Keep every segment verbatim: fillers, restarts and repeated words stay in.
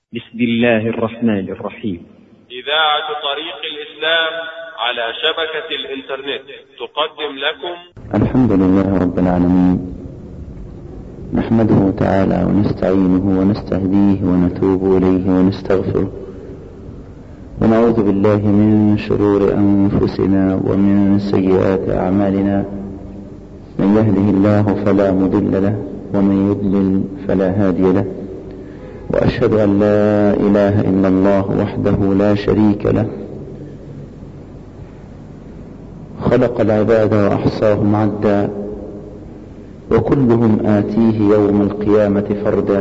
بسم الله الرحمن الرحيم. إذاعة طريق الإسلام على شبكة الإنترنت تقدم لكم الحمد لله رب العالمين، نحمده تعالى ونستعينه ونستهديه ونتوب إليه ونستغفره، ونعوذ بالله من شرور أنفسنا ومن سيئات أعمالنا، من يهده الله فلا مضل له ومن يضلل فلا هادي له، وأشهد أن لا إله إلا الله وحده لا شريك له، خلق العباد وأحصاهم عدا، وكلهم آتيه يوم القيامة فردا.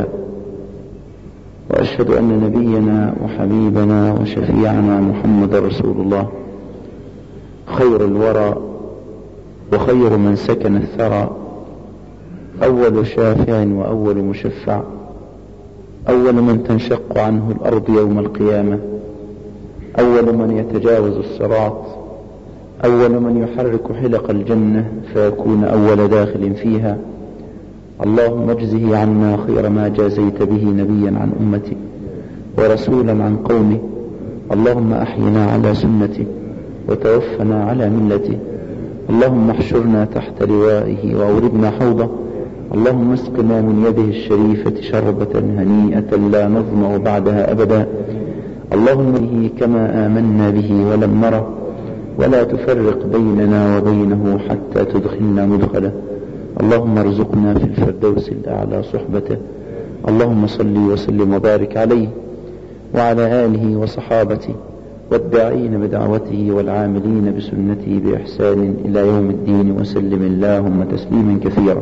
وأشهد أن نبينا وحبيبنا وشفيعنا محمد رسول الله، خير الورى وخير من سكن الثرى، أول شافع وأول مشفع، أول من تنشق عنه الأرض يوم القيامة، أول من يتجاوز الصراط، أول من يحرك حلق الجنة فيكون أول داخل فيها. اللهم اجزه عنا خير ما جازيت به نبيا عن أمتي ورسولا عن قومي. اللهم أحينا على سنته وتوفنا على ملته. اللهم احشرنا تحت لوائه وأوردنا حوضه. اللهم اسقنا من يده الشريفة شربة هنيئة لا نظمأ بعدها أبدا. اللهم به كما آمنا به ولم نره، ولا تفرق بيننا وبينه حتى تدخلنا مدخله. اللهم ارزقنا في الفردوس الأعلى صحبته. اللهم صل وسلم وبارك عليه وعلى آله وصحابته والداعين بدعوته والعاملين بسنته بإحسان إلى يوم الدين، وسلم اللهم تسليما كثيرا.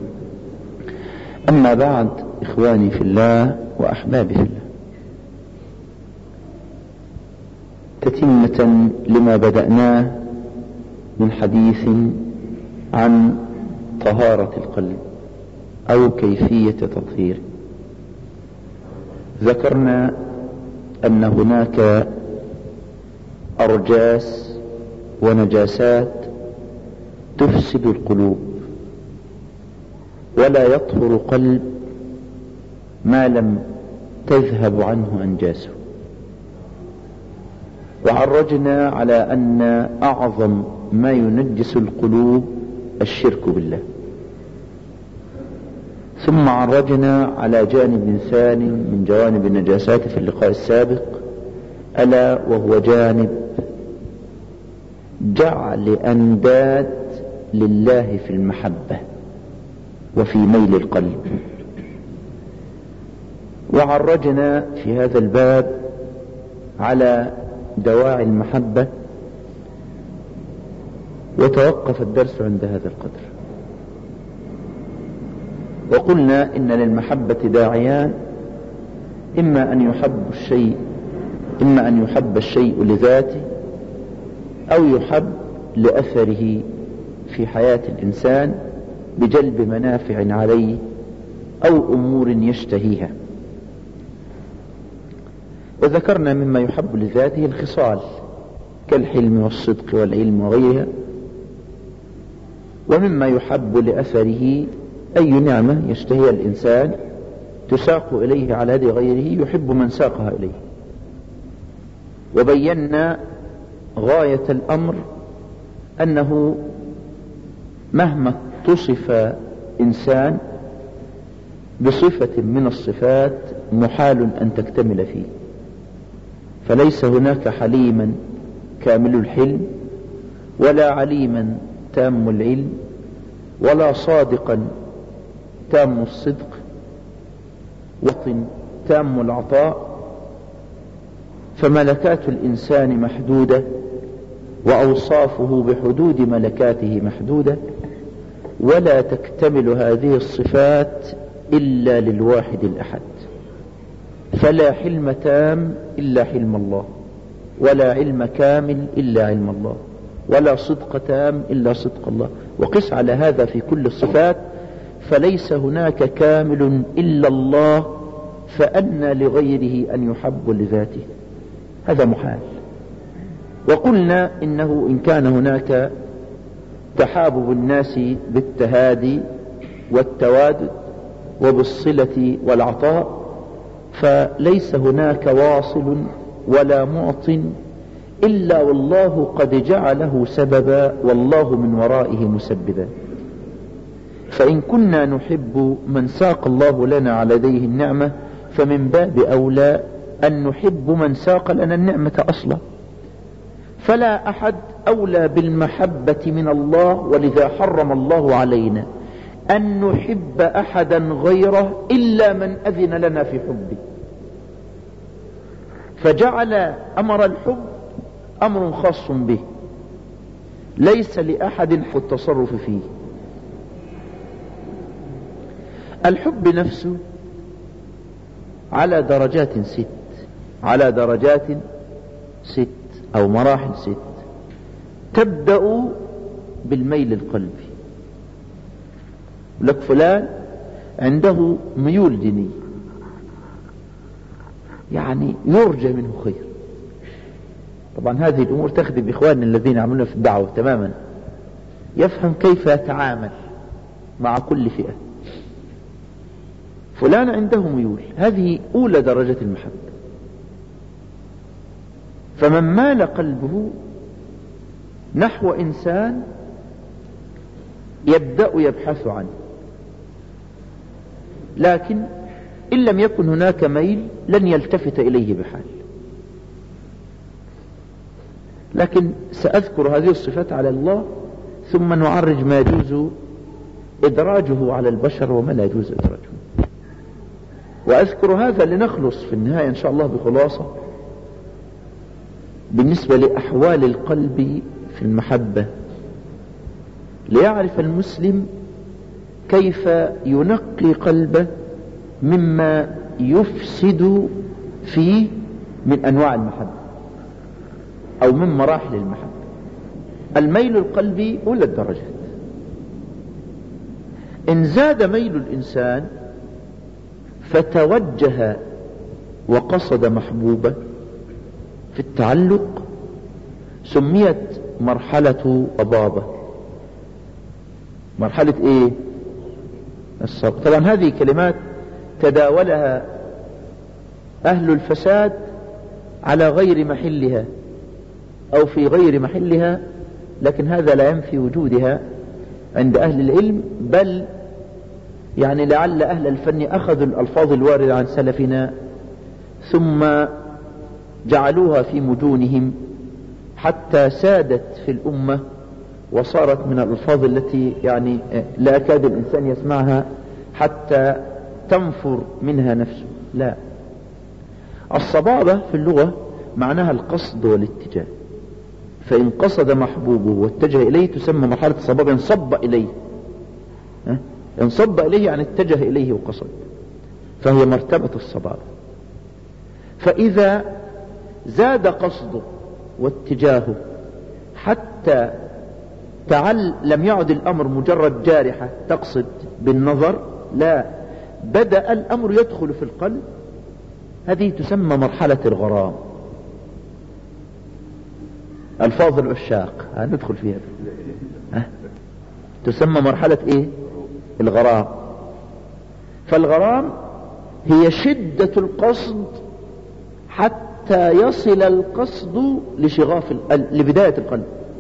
أما بعد، إخواني في الله وأحبابي في الله، تتمة لما بدأناه من حديث عن طهارة القلب أو كيفية تطهيره. ذكرنا أن هناك أرجاس ونجاسات تفسد القلوب، ولا يطهر قلب ما لم تذهب عنه أنجاسه. وعرجنا على أن أعظم ما ينجس القلوب الشرك بالله. ثم عرجنا على جانب ثاني من جوانب النجاسات في اللقاء السابق، ألا وهو جانب جعل أنداد لله في المحبة وفي ميل القلب. وعرجنا في هذا الباب على دواعي المحبة، وتوقف الدرس عند هذا القدر. وقلنا إن للمحبة داعيان، إما أن يحب الشيء إما أن يحب الشيء لذاته، أو يحب لأثره في حياة الإنسان بجلب منافع عليه أو أمور يشتهيها. وذكرنا مما يحب لذاته الخصال كالحلم والصدق والعلم وغيرها، ومما يحب لأثره أي نعمة يشتهيها الإنسان تساق إليه على يد غيره يحب من ساقها إليه. وبينا غاية الأمر أنه مهما تصف إنسان بصفة من الصفات محال أن تكتمل فيه، فليس هناك حليما كامل الحلم، ولا عليما تام العلم، ولا صادقا تام الصدق، وطن تام العطاء. فملكات الإنسان محدودة، وأوصافه بحدود ملكاته محدودة، ولا تكتمل هذه الصفات إلا للواحد الأحد. فلا حلم تام إلا حلم الله، ولا علم كامل إلا علم الله، ولا صدق تام إلا صدق الله. وقس على هذا في كل الصفات، فليس هناك كامل إلا الله، فأنى لغيره أن يحب لذاته، هذا محال. وقلنا إنه إن كان هناك تحابب الناس بالتهادي والتوادد وبالصلة والعطاء، فليس هناك واصل ولا معط إلا والله قد جعله سببا والله من ورائه مسببا. فإن كنا نحب من ساق الله لنا على يديه النعمة فمن باب أولى أن نحب من ساق لنا النعمة أصلا. فلا أحد أولى بالمحبة من الله، ولذا حرم الله علينا أن نحب أحدا غيره إلا من أذن لنا في حبه، فجعل أمر الحب أمر خاص به ليس لأحد التصرف فيه. الحب نفسه على درجات ست، على درجات ست أو مراحل ست. تبدأ بالميل القلبي، لك فلان عنده ميول دينية، يعني يرجى منه خير. طبعا هذه الأمور تخدم إخواننا الذين يعملون في الدعوة تماما، يفهم كيف يتعامل مع كل فئة. فلان عنده ميول، هذه أولى درجة المحبة. فمن مال قلبه نحو إنسان يبدأ يبحث عنه، لكن إن لم يكن هناك ميل لن يلتفت إليه بحال. لكن سأذكر هذه الصفات على الله ثم نعرج ما يجوز إدراجه على البشر وما لا يجوز إدراجه. وأذكر هذا لنخلص في النهاية إن شاء الله بخلاصة بالنسبة لأحوال القلب في المحبة، ليعرف المسلم كيف ينقي قلبه مما يفسد فيه من أنواع المحبة أو من مراحل المحبة. الميل القلبي أولى الدرجات. إن زاد ميل الإنسان فتوجه وقصد محبوبه في التعلق سميت مرحلة أبابة. مرحلة إيه؟ الصبر. طبعا هذه كلمات تداولها أهل الفساد على غير محلها أو في غير محلها، لكن هذا لا ينفي وجودها عند أهل العلم، بل يعني لعل أهل الفن أخذوا الألفاظ الواردة عن سلفنا ثم جعلوها في مدونهم حتى سادت في الأمة وصارت من الألفاظ التي يعني لا يكاد الإنسان يسمعها حتى تنفر منها نفسه. لا، الصبابة في اللغة معناها القصد والاتجاه. فإن قصد محبوبه واتجه إليه تسمى مرحلة الصبابة. انصب إليه، انصب إليه يعني اتجه إليه وقصد، فهي مرتبة الصبابة. فإذا زاد قصده واتجاهه حتى تعل لم يعد الأمر مجرد جارحة تقصد بالنظر، لا، بدأ الأمر يدخل في القلب، هذه تسمى مرحلة الغرام. ألفاظ العشاق هندخل فيها ها؟ تسمى مرحلة إيه؟ الغرام. فالغرام هي شدة القصد حتى يصل القصد لشغاف لبداية القلب.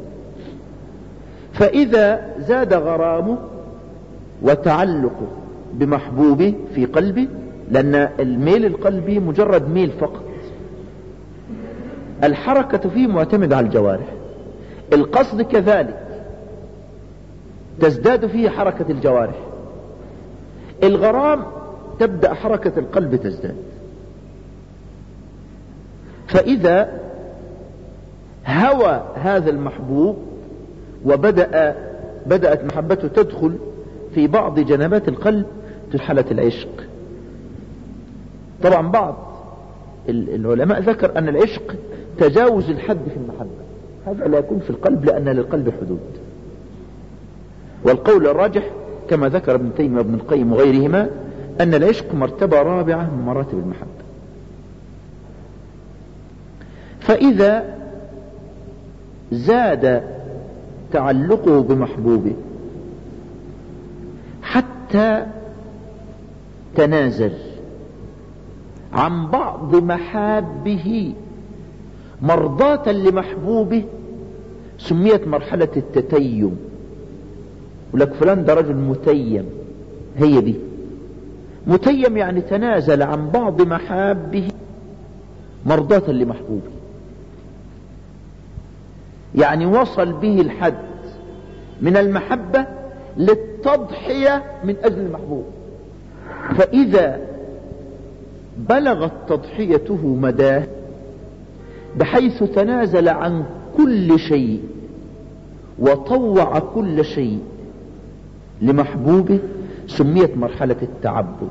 فإذا زاد غرامه وتعلقه بمحبوبه في قلبه، لأن الميل القلبي مجرد ميل فقط، الحركة فيه معتمدة على الجوارح. القصد كذلك تزداد فيه حركة الجوارح. الغرام تبدأ حركة القلب تزداد. فإذا هوى هذا المحبوب وبدأ بدأت محبته تدخل في بعض جنبات القلب مرحلة العشق. طبعا بعض العلماء ذكر أن العشق تجاوز الحد في المحبة، هذا لا يكون في القلب لأن للقلب حدود. والقول الراجح كما ذكر ابن تيمية وابن القيم وغيرهما أن العشق مرتبة رابعة من مراتب المحبة. فإذا زاد تعلقه بمحبوبه حتى تنازل عن بعض محابه مرضاة لمحبوبه سميت مرحلة التتيم. ولك فلان ده رجل متيم، هي دي متيم، يعني تنازل عن بعض محابه مرضاة لمحبوبه، يعني وصل به الحد من المحبة للتضحية من أجل المحبوب. فإذا بلغت تضحيته مداه بحيث تنازل عن كل شيء وطوع كل شيء لمحبوبه سميت مرحلة التعبد.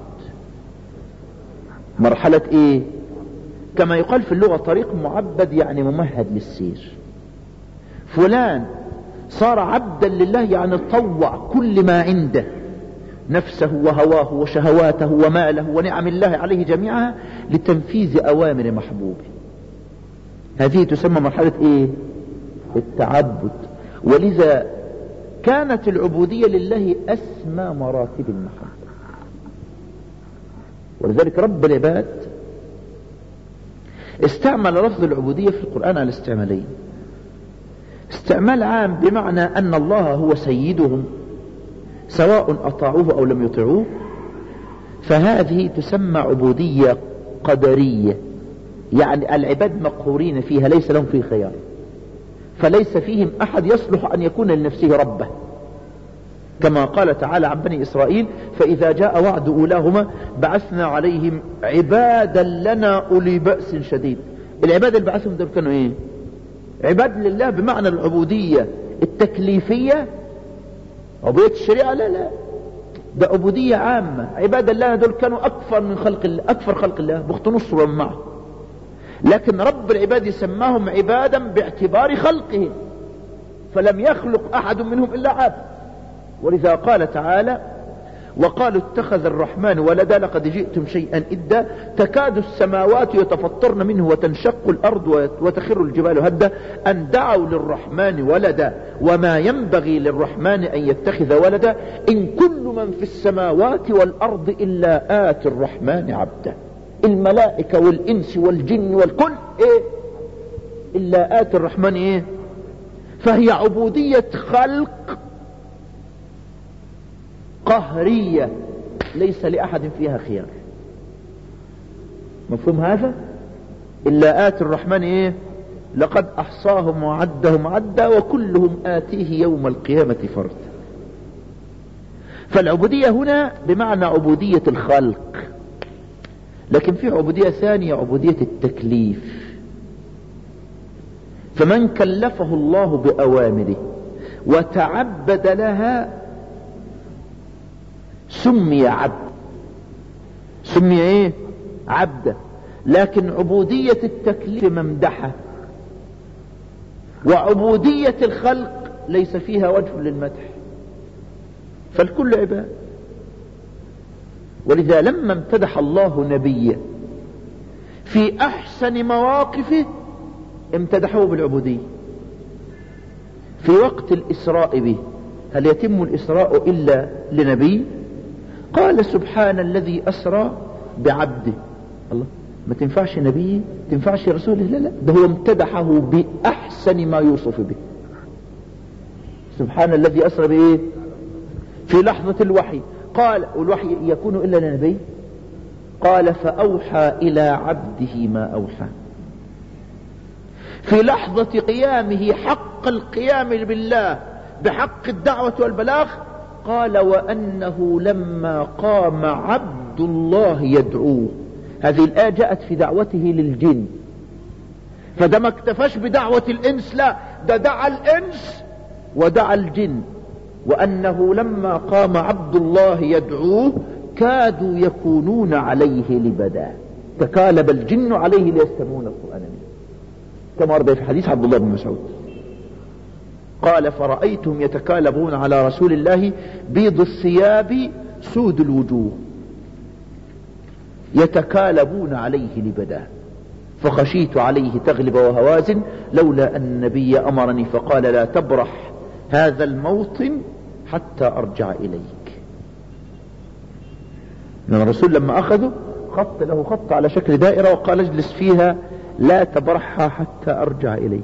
مرحلة ايه؟ كما يقال في اللغة طريق معبد، يعني ممهد للسير. فلان صار عبدا لله، يعني طوع كل ما عنده، نفسه وهواه وشهواته وماله ونعم الله عليه جميعها لتنفيذ أوامر محبوبه. هذه تسمى مرحلة ايه؟ التعبد. ولذا كانت العبودية لله أسمى مراتب المحبة. ولذلك رب العباد استعمل لفظ العبودية في القرآن على استعمالين: استعمال عام بمعنى أن الله هو سيدهم سواء أطاعوه أو لم يطيعوه، فهذه تسمى عبودية قدرية، يعني العباد مقهورين فيها، ليس لهم فيه خيار، فليس فيهم أحد يصلح أن يكون لنفسه ربه، كما قال تعالى عن بني إسرائيل: فإذا جاء وعد أولاهما بعثنا عليهم عبادا لنا أولي بأس شديد. العباد اللي بعثهم دول كانوا ايه؟ عباد لله بمعنى العبودية التكليفية، عبودية الشريعة، لا لا، ده عبودية عامة. عباد الله دول كانوا أكثر من خلق الله، أكثر خلق الله بخت نص ومعه، لكن رب العباد سماهم عبادا باعتبار خلقهم، فلم يخلق أحد منهم إلا عبد. ولذا قال تعالى: وقالوا اتخذ الرحمن ولدا لقد جئتم شيئا إدا تكاد السماوات يتفطرن منه وتنشق الأرض وتخر الجبال هدا أن دعوا للرحمن ولدا وما ينبغي للرحمن أن يتخذ ولدا إن كل من في السماوات والأرض إلا آتي الرحمن عبدا. الملائكة والإنس والجن والكل إيه؟ إلا آتي الرحمن إيه؟ فهي عبودية خلق قهرية ليس لأحد فيها خيار. مفهوم هذا؟ إلا آتي الرحمن إيه؟ لقد أحصاهم وعدهم عدا وكلهم آتيه يوم القيامة فردا. فالعبودية هنا بمعنى عبودية الخلق، لكن في عبودية ثانية، عبودية التكليف. فمن كلفه الله بأوامره وتعبد لها سمي عبد، سمي ايه؟ عبدا. لكن عبودية التكليف ممدحة، وعبودية الخلق ليس فيها وجه للمدح، فالكل عباد. ولذا لما امتدح الله نبيه في احسن مواقفه امتدحه بالعبودية. في وقت الاسراء به، هل يتم الاسراء الا لنبي؟ قال: سبحان الذي أسرى بعبده. الله، ما تنفعش نبي، تنفعش رسوله؟ لا لا، ده هو امتدحه بأحسن ما يوصف به. سبحان الذي أسرى بإيه؟ في لحظة الوحي. قال: والوحي يكون إلا لنبي؟ قال: فأوحى إلى عبده ما أوحى. في لحظة قيامه حق القيام بالله بحق الدعوة والبلاغ قال: وأنه لما قام عبد الله يدعوه. هذه الآية جاءت في دعوته للجن، فده ما اكتفاش بدعوة الإنس، لا، ده دعا الإنس ودعا الجن. وأنه لما قام عبد الله يدعوه كادوا يكونون عليه لبدا، تكالب الجن عليه ليستمعون القرآن منه، كما ورد في حديث عبد الله بن مسعود قال: فرأيتهم يتكالبون على رسول الله بيض الثياب سود الوجوه، يتكالبون عليه لبدا، فخشيت عليه تغلب وهوازن لولا أن النبي أمرني فقال: لا تبرح هذا الموطن حتى أرجع إليك. من الرسول لما أخذه خط له خط على شكل دائرة وقال اجلس فيها لا تبرحها حتى أرجع إليه.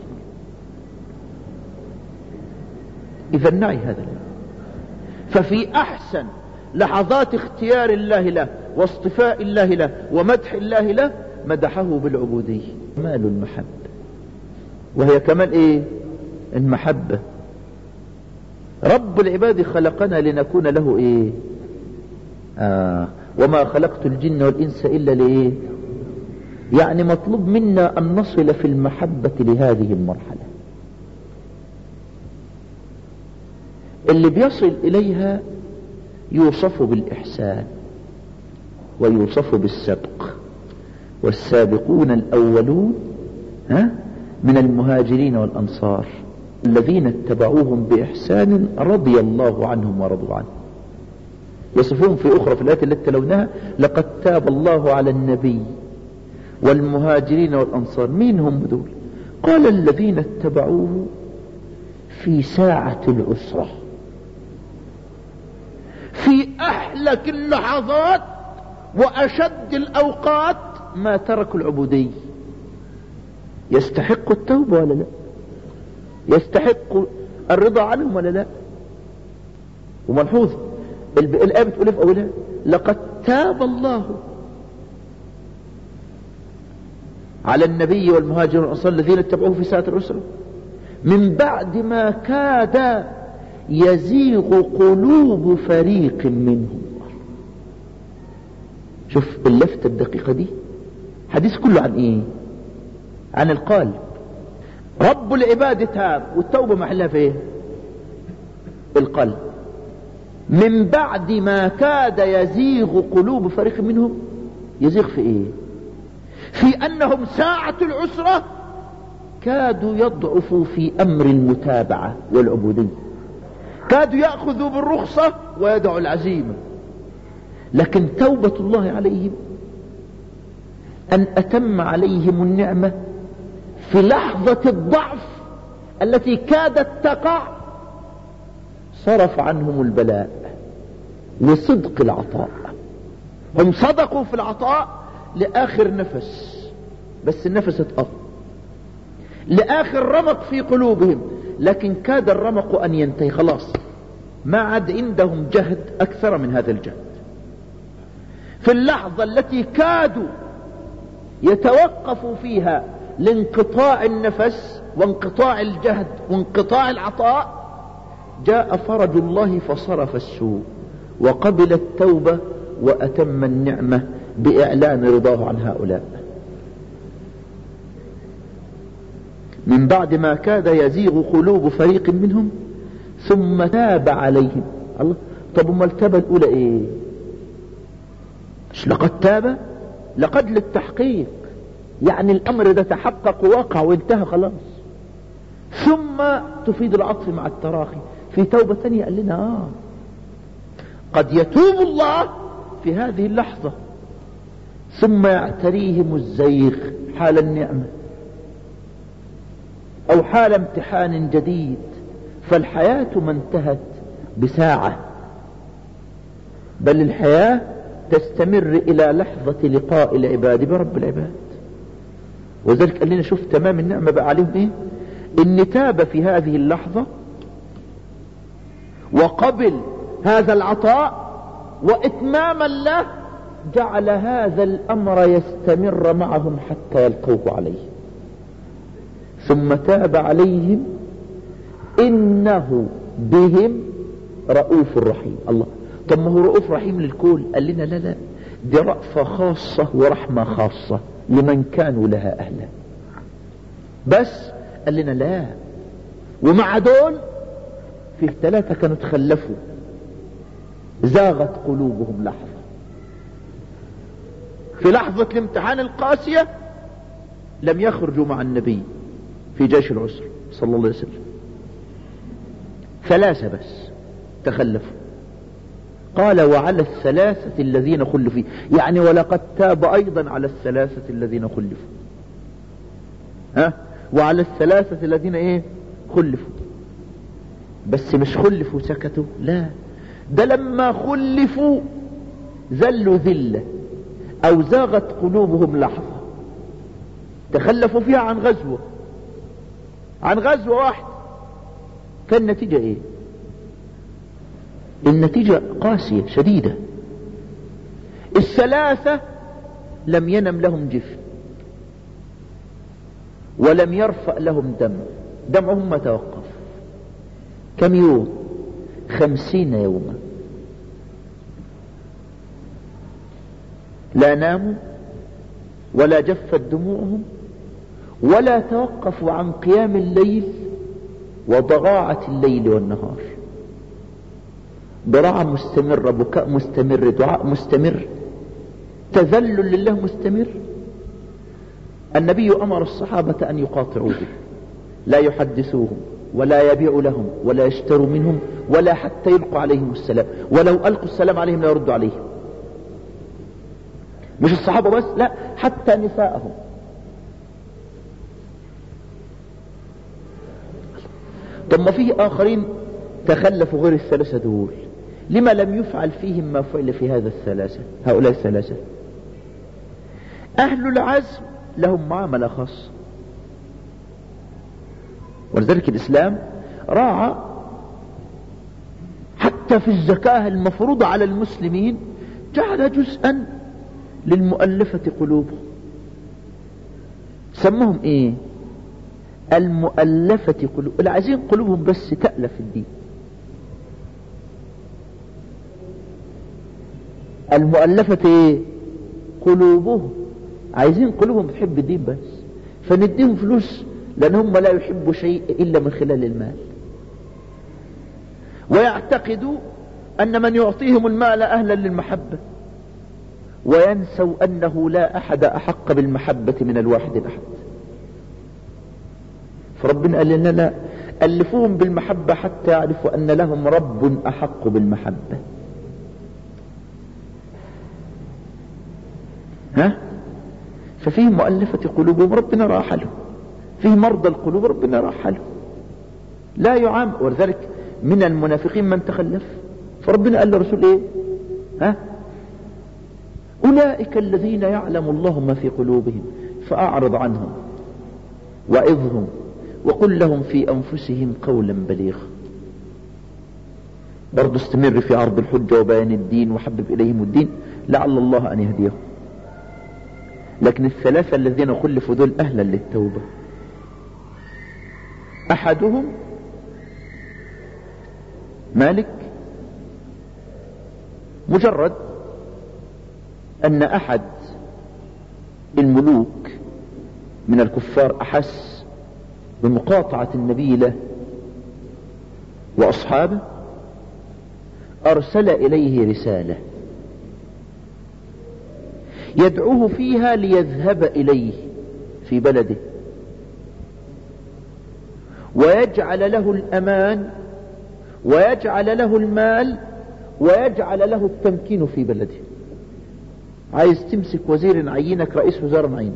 إذا نعي هذا. ففي أحسن لحظات اختيار الله له واصطفاء الله له ومدح الله له مدحه بالعبودية. كمال المحبة، وهي كمال ايه؟ المحبة. رب العباد خلقنا لنكون له ايه؟ آه وما خلقت الجن والإنس إلا لإيه؟ يعني مطلوب منا أن نصل في المحبة لهذه المرحلة. اللي بيصل إليها يوصف بالإحسان ويوصف بالسبق. والسابقون الأولون ها من المهاجرين والأنصار الذين اتبعوهم بإحسان رضي الله عنهم ورضوا عنه. يصفون في أخرى في الآيات التي تلونها لقد تاب الله على النبي والمهاجرين والأنصار. مين هم دول؟ قال الذين اتبعوه في ساعة العسرة، في أحلك اللحظات وأشد الأوقات ما تركوا العبودية. يستحق التوبة ولا لا؟ يستحق الرضا عنهم ولا لا؟ وملحوظ الآية بتقول في أولها لقد تاب الله على النبي والمهاجرين والأنصار الذين اتبعوه في ساعة العسرة من بعد ما كاد يزيغ قلوب فريق منهم. شوف اللفتة الدقيقة دي، حديث كله عن ايه؟ عن القلب. رب العباد تاب، والتوبة محلها في ايه؟ القلب. من بعد ما كاد يزيغ قلوب فريق منهم، يزيغ في ايه؟ في انهم ساعة العسرة كادوا يضعفوا في امر المتابعة والعبودية، كادوا يأخذوا بالرخصة ويدعوا العزيمة. لكن توبة الله عليهم أن أتم عليهم النعمة في لحظة الضعف التي كادت تقع، صرف عنهم البلاء لصدق العطاء. هم صدقوا في العطاء لآخر نفس، بس النفس اتقطع، لآخر رمق في قلوبهم، لكن كاد الرمق أن ينتهي خلاص، ما عاد عندهم جهد أكثر من هذا الجهد. في اللحظة التي كادوا يتوقفوا فيها لانقطاع النفس وانقطاع الجهد وانقطاع العطاء، جاء فرج الله فصرف السوء وقبل التوبة وأتم النعمة بإعلان رضاه عن هؤلاء. من بعد ما كاد يزيغ قلوب فريق منهم ثم تاب عليهم. الله، طب ما التوبة الأولى إيه؟ مش لقد تاب؟ لقد للتحقيق، يعني الأمر ده تحقق ووقع وانتهى خلاص. ثم تفيد العطف مع التراخي في توبة ثانية. قال لنا آه قد يتوب الله في هذه اللحظة ثم يعتريهم الزيغ حال النعمة أو حال امتحان جديد. فالحياة ما انتهت بساعة، بل الحياة تستمر إلى لحظة لقاء العباد برب العباد. وذلك قال لنا شوف تمام النعمة بقى عليهم ايه؟ ان تاب في هذه اللحظة وقبل هذا العطاء واتماما له، جعل هذا الامر يستمر معهم حتى يلقوه عليه. ثم تاب عليهم انه بهم رؤوف رحيم. الله، طب ما هو رؤوف رحيم للكل. قال لنا لا لا، دي رأفة خاصة ورحمة خاصة لمن كانوا لها أهلا. بس قال لنا لا، ومع دول في ثلاثة كانوا تخلفوا، زاغت قلوبهم لحظة، في لحظة الامتحان القاسية لم يخرجوا مع النبي في جيش العسر صلى الله عليه وسلم. ثلاثة بس تخلفوا. قال وعلى الثلاثة الذين خلفوا، يعني ولقد تاب أيضا على الثلاثة الذين خلفوا. ها؟ وعلى الثلاثة الذين ايه؟ خلفوا. بس مش خلفوا سكتوا، لا، ده لما خلفوا ذلوا ذلة أو زاغت قلوبهم لحظة تخلفوا فيها عن غزوة عن غزوة واحدة، كان النتيجة ايه؟ النتيجة قاسية شديدة. الثلاثة لم ينم لهم جفن ولم يرفأ لهم دم، دمعهم ما توقف. كم يوم؟ خمسين يوما، لا ناموا ولا جفت دموعهم ولا توقفوا عن قيام الليل وضراعة الليل والنهار. ضراعة مستمرة، بكاء مستمر، دعاء مستمر، تذلل لله مستمر. النبي أمر الصحابة أن يقاطعوا به، لا يحدثوهم ولا يبيعوا لهم ولا يشتروا منهم ولا حتى يلقوا عليهم السلام، ولو ألقوا السلام عليهم لا يردوا عليهم. مش الصحابة بس، لا، حتى نساءهم. طب ما فيه آخرين تخلفوا غير الثلاثة دول، لما لم يفعل فيهم ما فعل في هذا الثلاثة هؤلاء الثلاثة؟ أهل العزم لهم معاملة خاصة، ولذلك الإسلام راعى حتى في الزكاة المفروضة على المسلمين، جعل جزءا للمؤلفة قلوبهم. سمهم ايه؟ المؤلفة قلوب، اللي عايزين قلوبهم بس تألف الدين. المؤلفة ايه؟ قلوبهم، عايزين قلوبهم تحب الدين بس، فنديهم فلوس لأن هم لا يحبوا شيء إلا من خلال المال، ويعتقدوا أن من يعطيهم المال أهلا للمحبة، وينسوا أنه لا أحد أحق بالمحبة من الواحد الأحد. فربنا قال لنا لا، ألفوهم بالمحبة حتى يعرفوا أن لهم رب أحق بالمحبة. ها؟ ففيه مؤلفة قلوبهم ربنا راح له، فيه مرضى القلوب ربنا راح له، لا يعام. ولذلك من المنافقين من تخلف، فربنا قال للرسول ايه؟ ها؟ أولئك الذين يعلم الله ما في قلوبهم فأعرض عنهم وعظهم وقل لهم في أنفسهم قولا بليغا. برضو استمر في عرض الحجة وبيان الدين وحبب إليهم الدين لعل الله أن يهديهم. لكن الثلاثة الذين خلفوا دول أهلا للتوبة. أحدهم مالك، مجرد أن أحد الملوك من الكفار أحس بمقاطعة النبي له وأصحابه، أرسل إليه رسالة يدعوه فيها ليذهب إليه في بلده ويجعل له الأمان ويجعل له المال ويجعل له التمكين في بلده. عايز تمسك وزير عينك، رئيس وزراء عينك.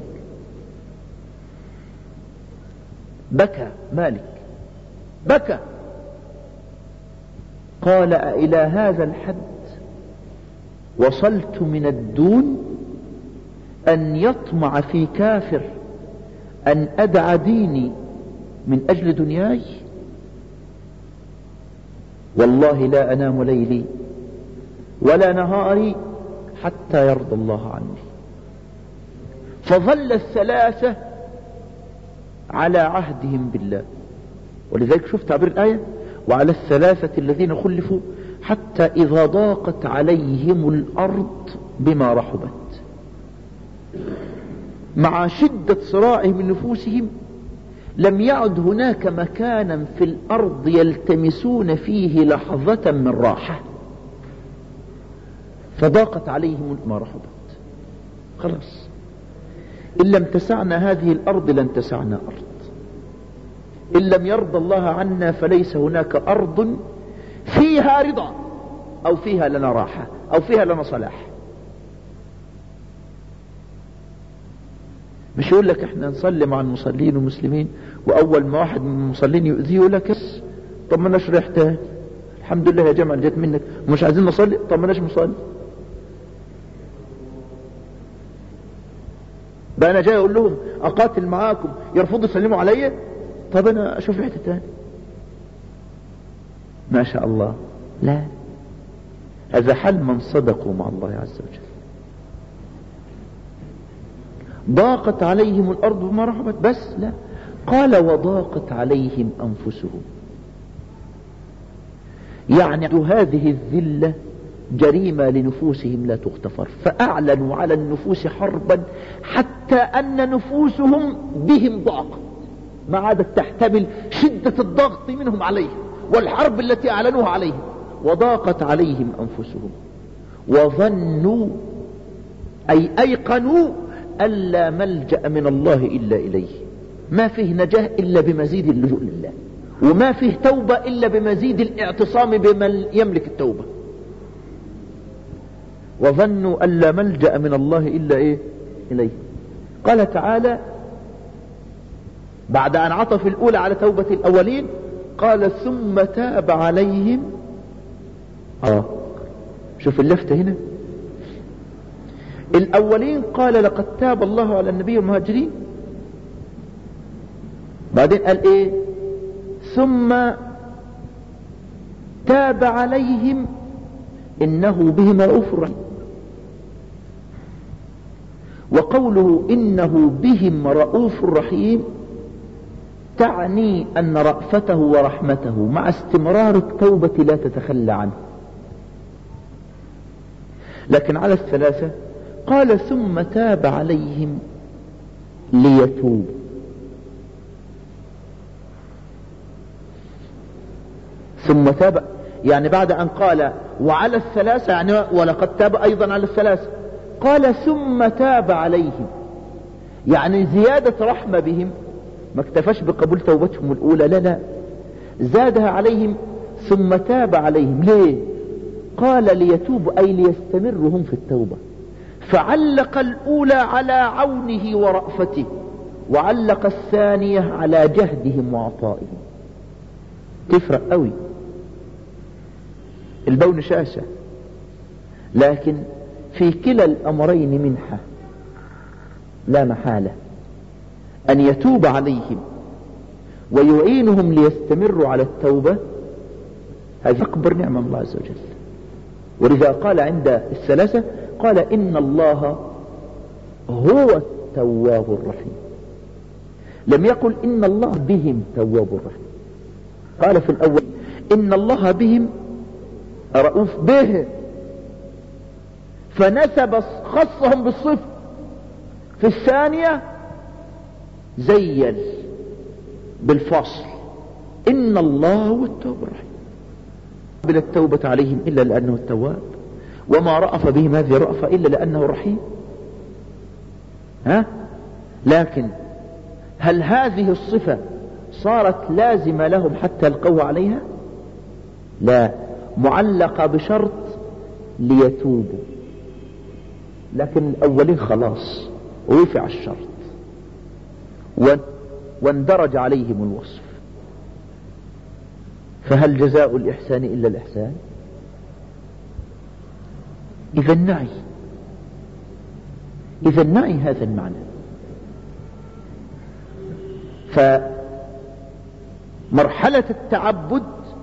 بكى مالك، بكى، قال إلى هذا الحد وصلت من الدون أن يطمع في كافر أن أدع ديني من أجل دنياي؟ والله لا أنام ليلي ولا نهاري حتى يرضى الله عني. فظل الثلاثة على عهدهم بالله. ولذلك شوف تعبير الآية: وعلى الثلاثة الذين خلفوا حتى إذا ضاقت عليهم الأرض بما رحبت. مع شدة صراعهم من نفوسهم لم يعد هناك مكانا في الأرض يلتمسون فيه لحظة من راحة، فضاقت عليهم ما رحبت. خلاص، إن لم تسعنا هذه الأرض لن تسعنا أرض. إن لم يرضى الله عنا فليس هناك أرض فيها رضا أو فيها لنا راحة أو فيها لنا صلاح. مش يقول لك احنا نصلي مع المصلين والمسلمين، وأول ما واحد من المصلين يؤذيه يقول لك بس طب ما ناش ريح تاني، الحمد لله يا جماعة جت منك، مش عايزين نصلي، طب ما ناش نصلي. بقى انا جاي اقول لهم اقاتل معاكم يرفضوا يسلموا عليا؟ طب انا اشوف لي حته تاني. ما شاء الله. لا، هذا حل من صدقوا مع الله عز وجل. ضاقت عليهم الارض بما رحبت، بس لا، قال وضاقت عليهم انفسهم. يعني هذه الذلة جريمة لنفوسهم لا تغتفر، فأعلنوا على النفوس حربا حتى أن نفوسهم بهم ضاق، ما عادت تحتمل شدة الضغط منهم عليهم والحرب التي أعلنوها عليهم. وضاقت عليهم أنفسهم وظنوا أي أيقنوا ألا ملجأ من الله إلا إليه. ما فيه نجاة إلا بمزيد اللجوء لله، وما فيه توبة إلا بمزيد الاعتصام بمن يملك التوبة. وظنوا ألا ملجأ من الله إلا إيه؟ إليه. قال تعالى بعد أن عطف الأولى على توبة الأولين قال ثم تاب عليهم. آه شوف اللفتة هنا، الأولين قال لقد تاب الله على النبي والمهاجرين، بعدين قال إيه؟ ثم تاب عليهم إنه بهم رؤوف رحيم. وقوله إنه بهم رؤوف رحيم تعني أن رأفته ورحمته مع استمرار التوبة لا تتخلى عنه. لكن على الثلاثة قال ثم تاب عليهم ليتوبوا. ثم تاب يعني بعد أن قال وعلى الثلاثة يعني ولقد تاب أيضا على الثلاثة، قال ثم تاب عليهم، يعني زيادة رحمة بهم، ما اكتفاش بقبول توبتهم الأولى، لا لا، زادها عليهم ثم تاب عليهم. ليه؟ قال ليتوبوا أي ليستمروا هم في التوبة، فعلق الأولى على عونه ورأفته، وعلق الثانية على جهدهم وعطائهم. تفرق قوي، البون شاسع، لكن في كلا الأمرين منحة لا محالة، أن يتوب عليهم ويعينهم ليستمروا على التوبة، هذه أكبر نعمة من الله عز وجل. ولذا قال عند الثلاثة قال إن الله هو التواب الرحيم، لم يقل إن الله بهم تواب الرحيم. قال في الأول إن الله بهم رؤوف به، فنسب خصهم بالصفة. في الثانية زيل بالفصل إن الله هو التواب الرحيم. قبل التوبة عليهم إلا لأنه التواب، وما رأف بهم هذه الرأفة إلا لأنه رحيم. ها؟ لكن هل هذه الصفة صارت لازمة لهم حتى يلقوا عليها؟ لا، معلقة بشرط ليتوبوا. لكن الأولين خلاص رفع الشرط واندرج عليهم الوصف. فهل جزاء الإحسان إلا الإحسان؟ إذا نعي إذا نعي هذا المعنى. فمرحلة التعبد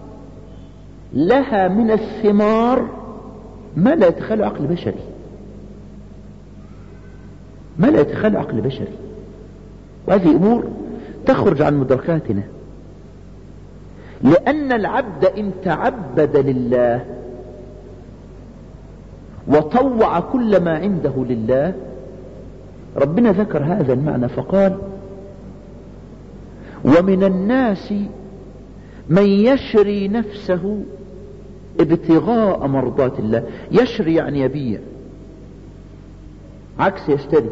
لها من الثمار ما لا يتخيل عقل بشري، ما لا يتخيل عقل بشري، وهذه أمور تخرج عن مدركاتنا. لأن العبد إن تعبد لله وطوع كل ما عنده لله، ربنا ذكر هذا المعنى فقال ومن الناس من يشري نفسه ابتغاء مرضات الله. يشري يعني يبيع، عكس يشتري.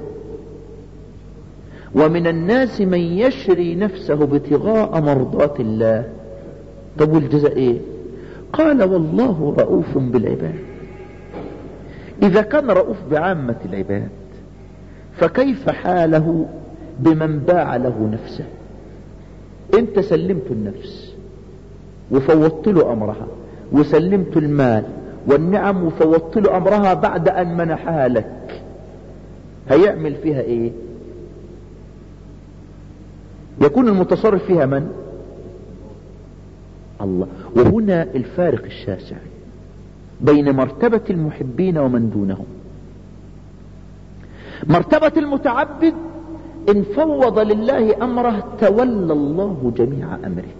ومن الناس من يشري نفسه ابتغاء مرضات الله. طب والجزاء ايه؟ قال والله رؤوف بالعباد. اذا كان رؤوف بعامة العباد فكيف حاله بمن باع له نفسه؟ انت سلمت النفس وفوضت له امرها، وسلمت المال والنعم وفوضت له امرها بعد ان منحها لك، هيعمل فيها ايه؟ يكون المتصرف فيها من؟ الله. وهنا الفارق الشاسع بين مرتبة المحبين ومن دونهم. مرتبة المتعبد إن فوض لله أمره تولى الله جميع أمره،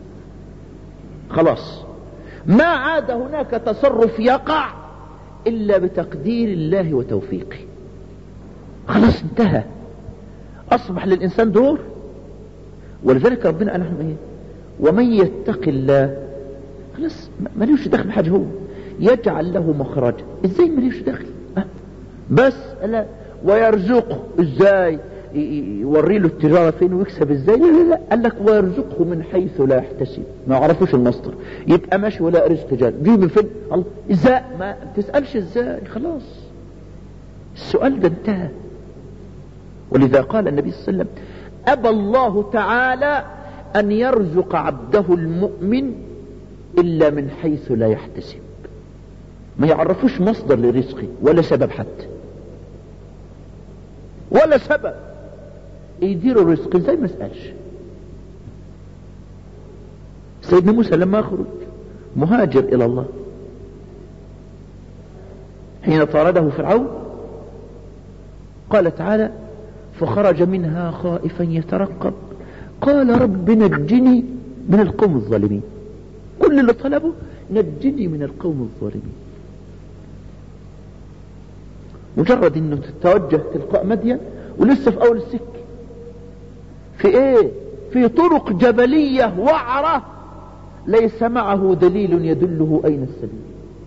خلاص ما عاد هناك تصرف يقع إلا بتقدير الله وتوفيقه، خلاص انتهى، أصبح للإنسان دور. ولذلك ربنا قال لهم إيه؟ ومن يتق الله خلاص مليوش دخل بحاجة، هو يجعل له مخرجا. ازاي مليوش دخل؟ أه؟ بس لا ويرزقه ازاي؟ يوري له التجارة فين ويكسب ازاي؟ لا لا لا، قال لك ويرزقه من حيث لا يحتسب، ما يعرفوش المصدر، يبقى ماشي ولا رزق تجاري، جيب من فين؟ الله ازاي؟ ما تسألش ازاي، خلاص السؤال ده انتهى. ولذا قال النبي صلى الله عليه وسلم أبى الله تعالى أن يرزق عبده المؤمن إلا من حيث لا يحتسب، ما يعرفوش مصدر لرزقه ولا سبب حتى، ولا سبب يديروا الرزق ازاي ما اسألش. سيدنا موسى لما خرج مهاجر إلى الله حين طارده فرعون قال تعالى فخرج منها خائفا يترقب قال رب نجني من القوم الظالمين. كل اللي طلبه نجني من القوم الظالمين. مجرد انه تتوجه تلقاء مدين ولسه في اول السكة في ايه؟ في طرق جبلية وعرة ليس معه دليل يدله اين السبيل.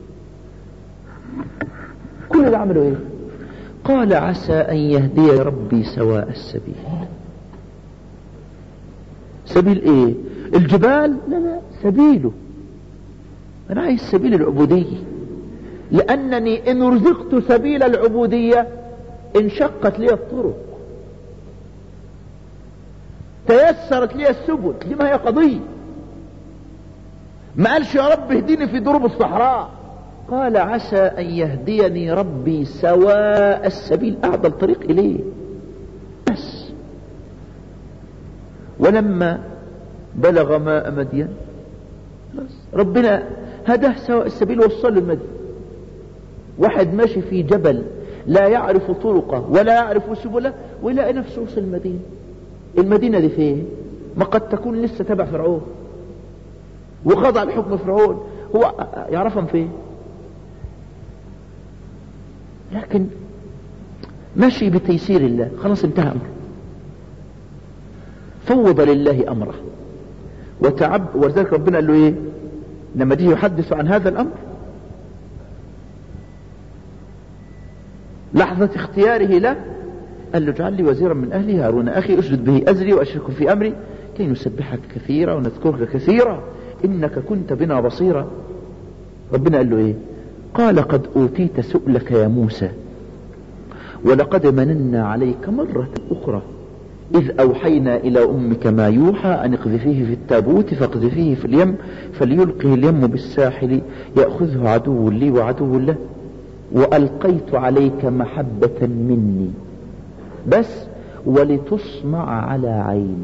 كل اللي عمله ايه؟ قال عسى ان يهدي ربي سواء السبيل. سبيل ايه؟ الجبال؟ لا لا، سبيله. انا عايز سبيل العبودية، لانني ان رزقت سبيل العبودية انشقت لي الطرق، تيسرت لي السبل، دي ما هي قضية. ما قالش يا رب اهديني في دروب الصحراء، قال عسى ان يهديني ربي سواء السبيل، اعدى الطريق اليه بس. ولما بلغ ماء مدين ربنا هداه سواء السبيل وصل المدين. واحد ماشي في جبل لا يعرف طرقه ولا يعرف سبله ويلاقي نفسه وصل المدينة. المدينة دي فين؟ ما قد تكون لسه تبع فرعون وخضع لحكم فرعون، هو يعرفهم فين؟ لكن ماشي بتيسير الله، خلاص انتهى امره، فوض لله امره وتعب. ولذلك ربنا قال له ايه لما جه يحدث عن هذا الامر؟ لحظة اختياره له قال له اجعل لي وزيرا من اهلي هارون اخي اشدد به ازري واشركه في امري كي نسبحك كثيرا ونذكرك كثيرا انك كنت بنا بصيرا. ربنا قال له ايه؟ قال قد اوتيت سؤلك يا موسى ولقد مننا عليك مرة اخرى إذ أوحينا إلى أمك ما يوحى أن اقذفيه في التابوت فاقذفيه في اليم فليلقه اليم بالساحل يأخذه عدو لي وعدو له وألقيت عليك محبة مني بس ولتصنع على عيني.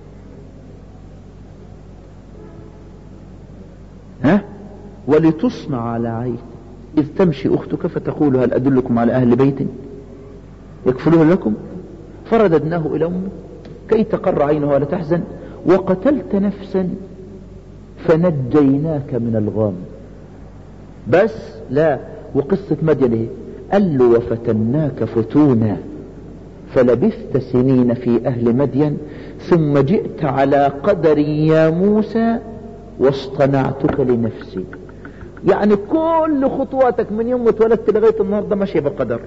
ها؟ ولتصنع على عيني إذ تمشي أختك فتقول هل أدلكم على أهل بيت يكفلون لكم فرددناه إلى أمه كي تقر عينها ولا تحزن وقتلت نفسا فنجيناك من الغام. بس لا، وقصة مدين ايه؟ قال له وفتناك فتونا فلبثت سنين في أهل مدين ثم جئت على قدر يا موسى واصطنعتك لنفسي. يعني كل خطواتك من يوم اتولدت لغاية النهاردة ماشية بالقدر.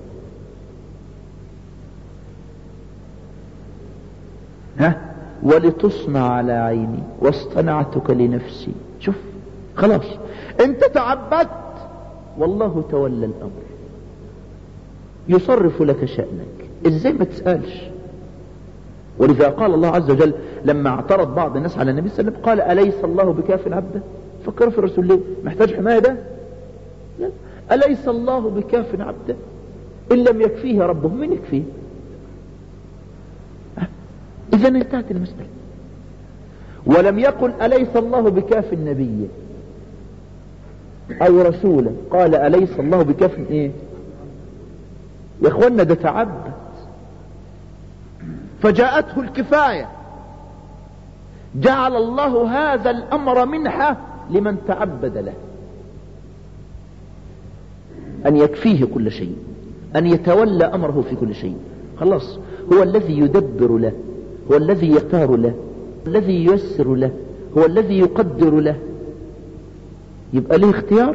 ها؟ ولتصنع على عيني واصطنعتك لنفسي. شوف خلاص انت تعبدت والله تولى الامر يصرف لك شأنك، ازاي ما تسألش؟ ولذا قال الله عز وجل لما اعترض بعض الناس على النبي صلى الله عليه وسلم قال أليس الله بكاف عبده؟ فكر في الرسول ليه؟ محتاج حماية ده؟ لا. أليس الله بكاف عبده؟ إن لم يكفيه ربه من يكفيه؟ إذا انتهت المسألة. ولم يقل أليس الله بكاف النبي أو رسولا، قال أليس الله بكاف إيه؟ يا أخوانا ده تعبد، فجاءته الكفاية. جعل الله هذا الأمر منحة لمن تعبد له، أن يكفيه كل شيء، أن يتولى أمره في كل شيء. خلاص، هو الذي يدبر له، هو الذي يختار له، الذي ييسر له، هو الذي يقدر له. يبقى له اختيار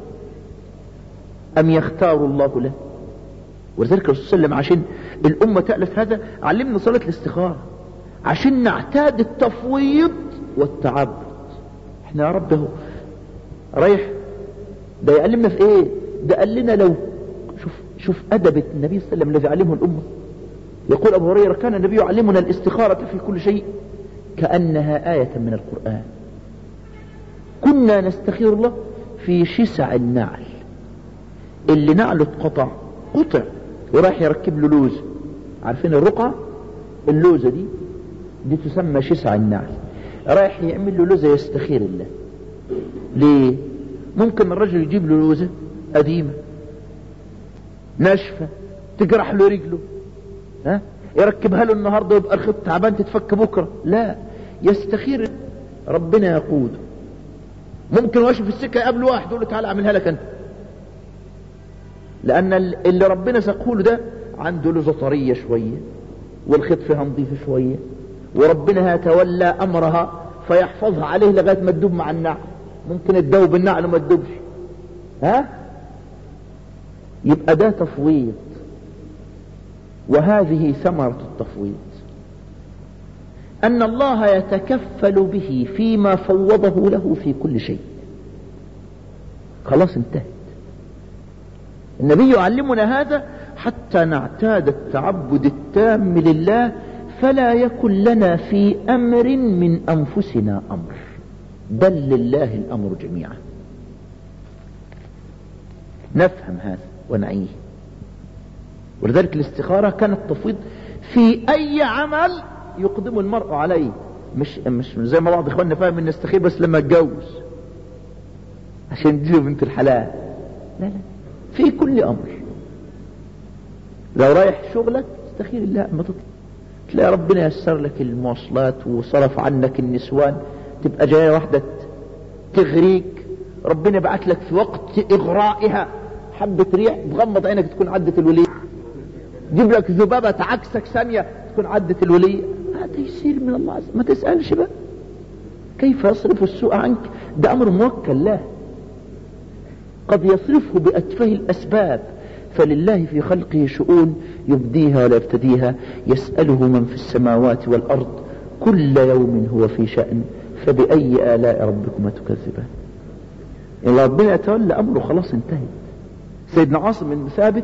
أم يختار الله له؟ ولذلك الرسول صلى الله عليه وسلم عشان الأمة تألف هذا علمنا صلاة الاستخارة، عشان نعتاد التفويض والتعبد. احنا يا رب اهو رايح، ده يعلمنا في ايه؟ ده قال لنا لو شوف شوف أدب النبي صلى الله عليه وسلم الذي علمه الأمة. يقول أبو هريرة كان النبي يعلمنا الاستخارة في كل شيء كأنها آية من القرآن. كنا نستخير الله في شسع النعل، اللي نعله اتقطع قطع وراح يركب له لوزة. عارفين الرقعة؟ اللوزة دي دي تسمى شسع النعل. رايح يعمل له لوزة يستخير الله. ليه؟ ممكن الرجل يجيب له لوزة قديمة ناشفة تجرح له رجله، ها؟ يركبها له النهاردة ويبقى الخط تعبان تتفك بكرة. لا، يستخير ربنا يقوده. ممكن واقف في السكة يقابل واحد يقول له تعالى اعملها لك انت، لان اللي ربنا سقوله ده عنده لوزة طرية شوية والخيط فيها نظيف شوية، وربنا هيتولى امرها فيحفظها عليه لغاية ما تدوب مع النعل. ممكن تدوب النعل وما تدوبش، ها؟ يبقى ده تفويض، وهذه ثمرة التفويض، أن الله يتكفل به فيما فوضه له في كل شيء. خلاص انتهت. النبي يعلمنا هذا حتى نعتاد التعبد التام لله، فلا يكن لنا في أمر من أنفسنا أمر، بل لله الأمر جميعا. نفهم هذا ونعيه. ولذلك الاستخارة كانت تفويض في أي عمل يقدم المرء عليه، مش مش زي ما بعض اخواننا فاهم ان استخير بس لما اتجوز عشان تجيله بنت الحلال. لا لا، في كل امر. لو رايح شغلك استخير الله، ما تطلع تلاقي ربنا يسر لك المواصلات وصرف عنك النسوان، تبقى جايه واحده تغريك، ربنا بعت لك في وقت اغرائها حبه ريح تغمض عينك تكون عدت الوليه، جيب لك ذبابه تعكسك ثانيه تكون عدت الوليه. هذا يصير من الله عز وجل. ما تسألش بقى كيف يصرف السوء عنك، ده أمر موكل له، قد يصرفه بأتفه الأسباب. فلله في خلقه شؤون يبديها ولا يبتديها، يسأله من في السماوات والأرض كل يوم هو في شأن، فبأي آلاء ربكما تكذبان. إن ربنا يتولى أمره خلاص انتهت. سيدنا عاصم بن ثابت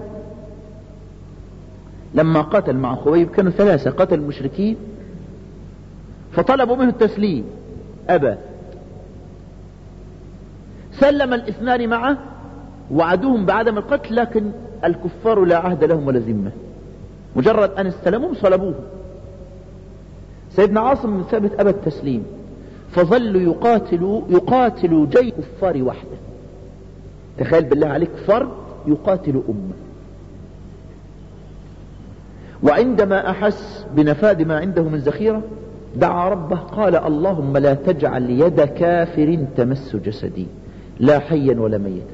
لما قاتل مع خويب كانوا ثلاثة، قتل المشركين فطلبوا منه التسليم أبى، سلم الاثنان معه وعدوهم بعدم القتل، لكن الكفار لا عهد لهم ولا ذمة، مجرد أن استلموهم صلبوهم. سيدنا عاصم بن ثابت أبى التسليم، فظلوا يقاتلوا يقاتلوا جيش كفار وحده. تخيل بالله عليك فرد يقاتل أمة. وعندما أحس بنفاد ما عنده من ذخيرة دعا ربه قال اللهم لا تجعل يد كافر تمس جسدي لا حيا ولا ميتا.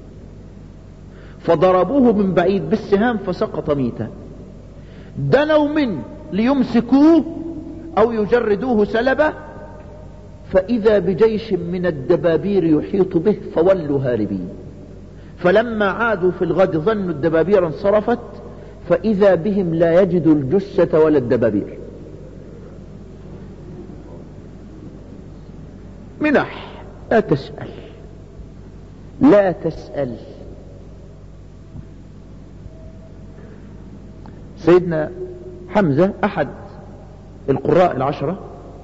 فضربوه من بعيد بالسهام فسقط ميتا. دنوا منه ليمسكوه أو يجردوه سلبه، فإذا بجيش من الدبابير يحيط به فولوا هاربين. فلما عادوا في الغد ظنوا الدبابير انصرفت، فإذا بهم لا يجدوا الجثة ولا الدبابير. منح، لا تسأل لا تسأل. سيدنا حمزة أحد القراء العشرة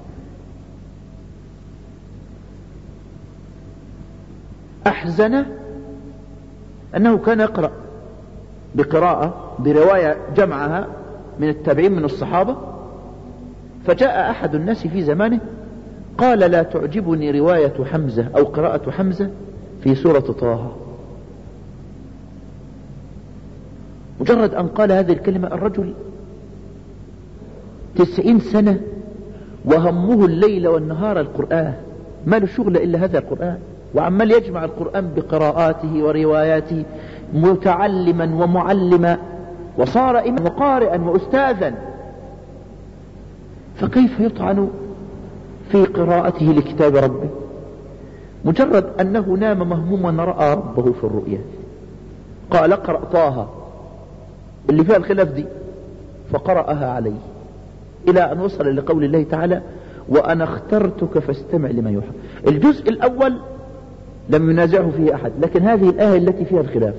أحزن أنه كان يقرأ بقراءة برواية جمعها من التابعين من الصحابة، فجاء أحد الناس في زمانه قال لا تعجبني رواية حمزة أو قراءة حمزة في سورة طه. مجرد أن قال هذه الكلمة الرجل تسعين سنة وهمه الليل والنهار القرآن، ما له شغل إلا هذا القرآن، وعمال يجمع القرآن بقراءاته ورواياته متعلما ومعلما، وصار إماما وقارئا وأستاذا، فكيف يطعن في قراءته لكتاب ربه؟ مجرد أنه نام مهموما رأى ربه في الرؤيا قال اقرأ طه اللي فيها الخلاف دي، فقرأها عليه إلى أن وصل لقول الله تعالى وأنا اخترتك فاستمع لما يوحى. الجزء الأول لم ينازعه فيه أحد، لكن هذه الآية التي فيها الخلاف.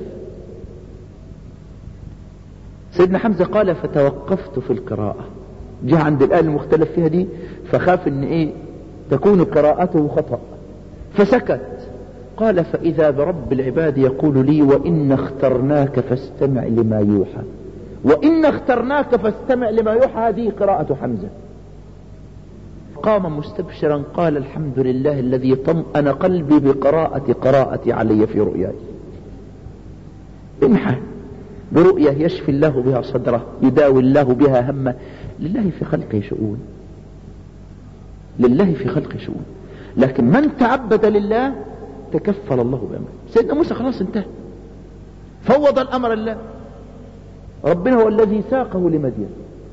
سيدنا حمزة قال فتوقفت في القراءة، جاء عند الآية المختلف فيها دي فخاف ان ايه تكون قراءته خطأ فسكت. قال فإذا برب العباد يقول لي وإن اخترناك فاستمع لما يوحى، وإن اخترناك فاستمع لما يوحى، هذه قراءة حمزة. قام مستبشرا قال الحمد لله الذي طمأن قلبي بقراءة قراءتي علي في رؤياي. امحى برؤية يشفي الله بها صدره، يداوي الله بها همه. لله في خلقه شؤون، لله في خلقه شؤون، لكن من تعبد لله تكفل الله بأمره. سيدنا موسى خلاص انتهى، فوض الأمر لله، ربنا هو الذي ساقه لمدين،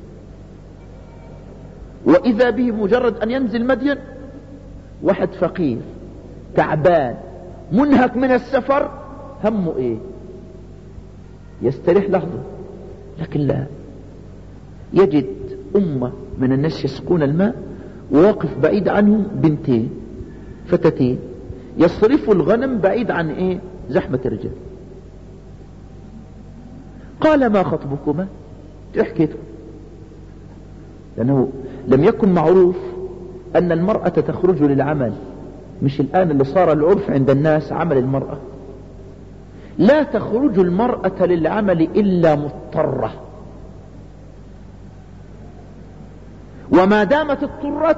وإذا به مجرد أن ينزل مدين واحد فقير تعبان منهك من السفر، همه ايه؟ يستريح لحظة، لكن لا، يجد أمة من الناس يسقون الماء وواقف بعيد عنهم بنتين فتاتين يصرفوا الغنم بعيد عن ايه؟ زحمة الرجال. قال ما خطبكما؟ تحكيته، لأنه لم يكن معروف أن المرأة تخرج للعمل، مش الآن اللي صار العرف عند الناس عمل المرأة. لا تخرج المرأة للعمل إلا مضطرة، وما دامت اضطرت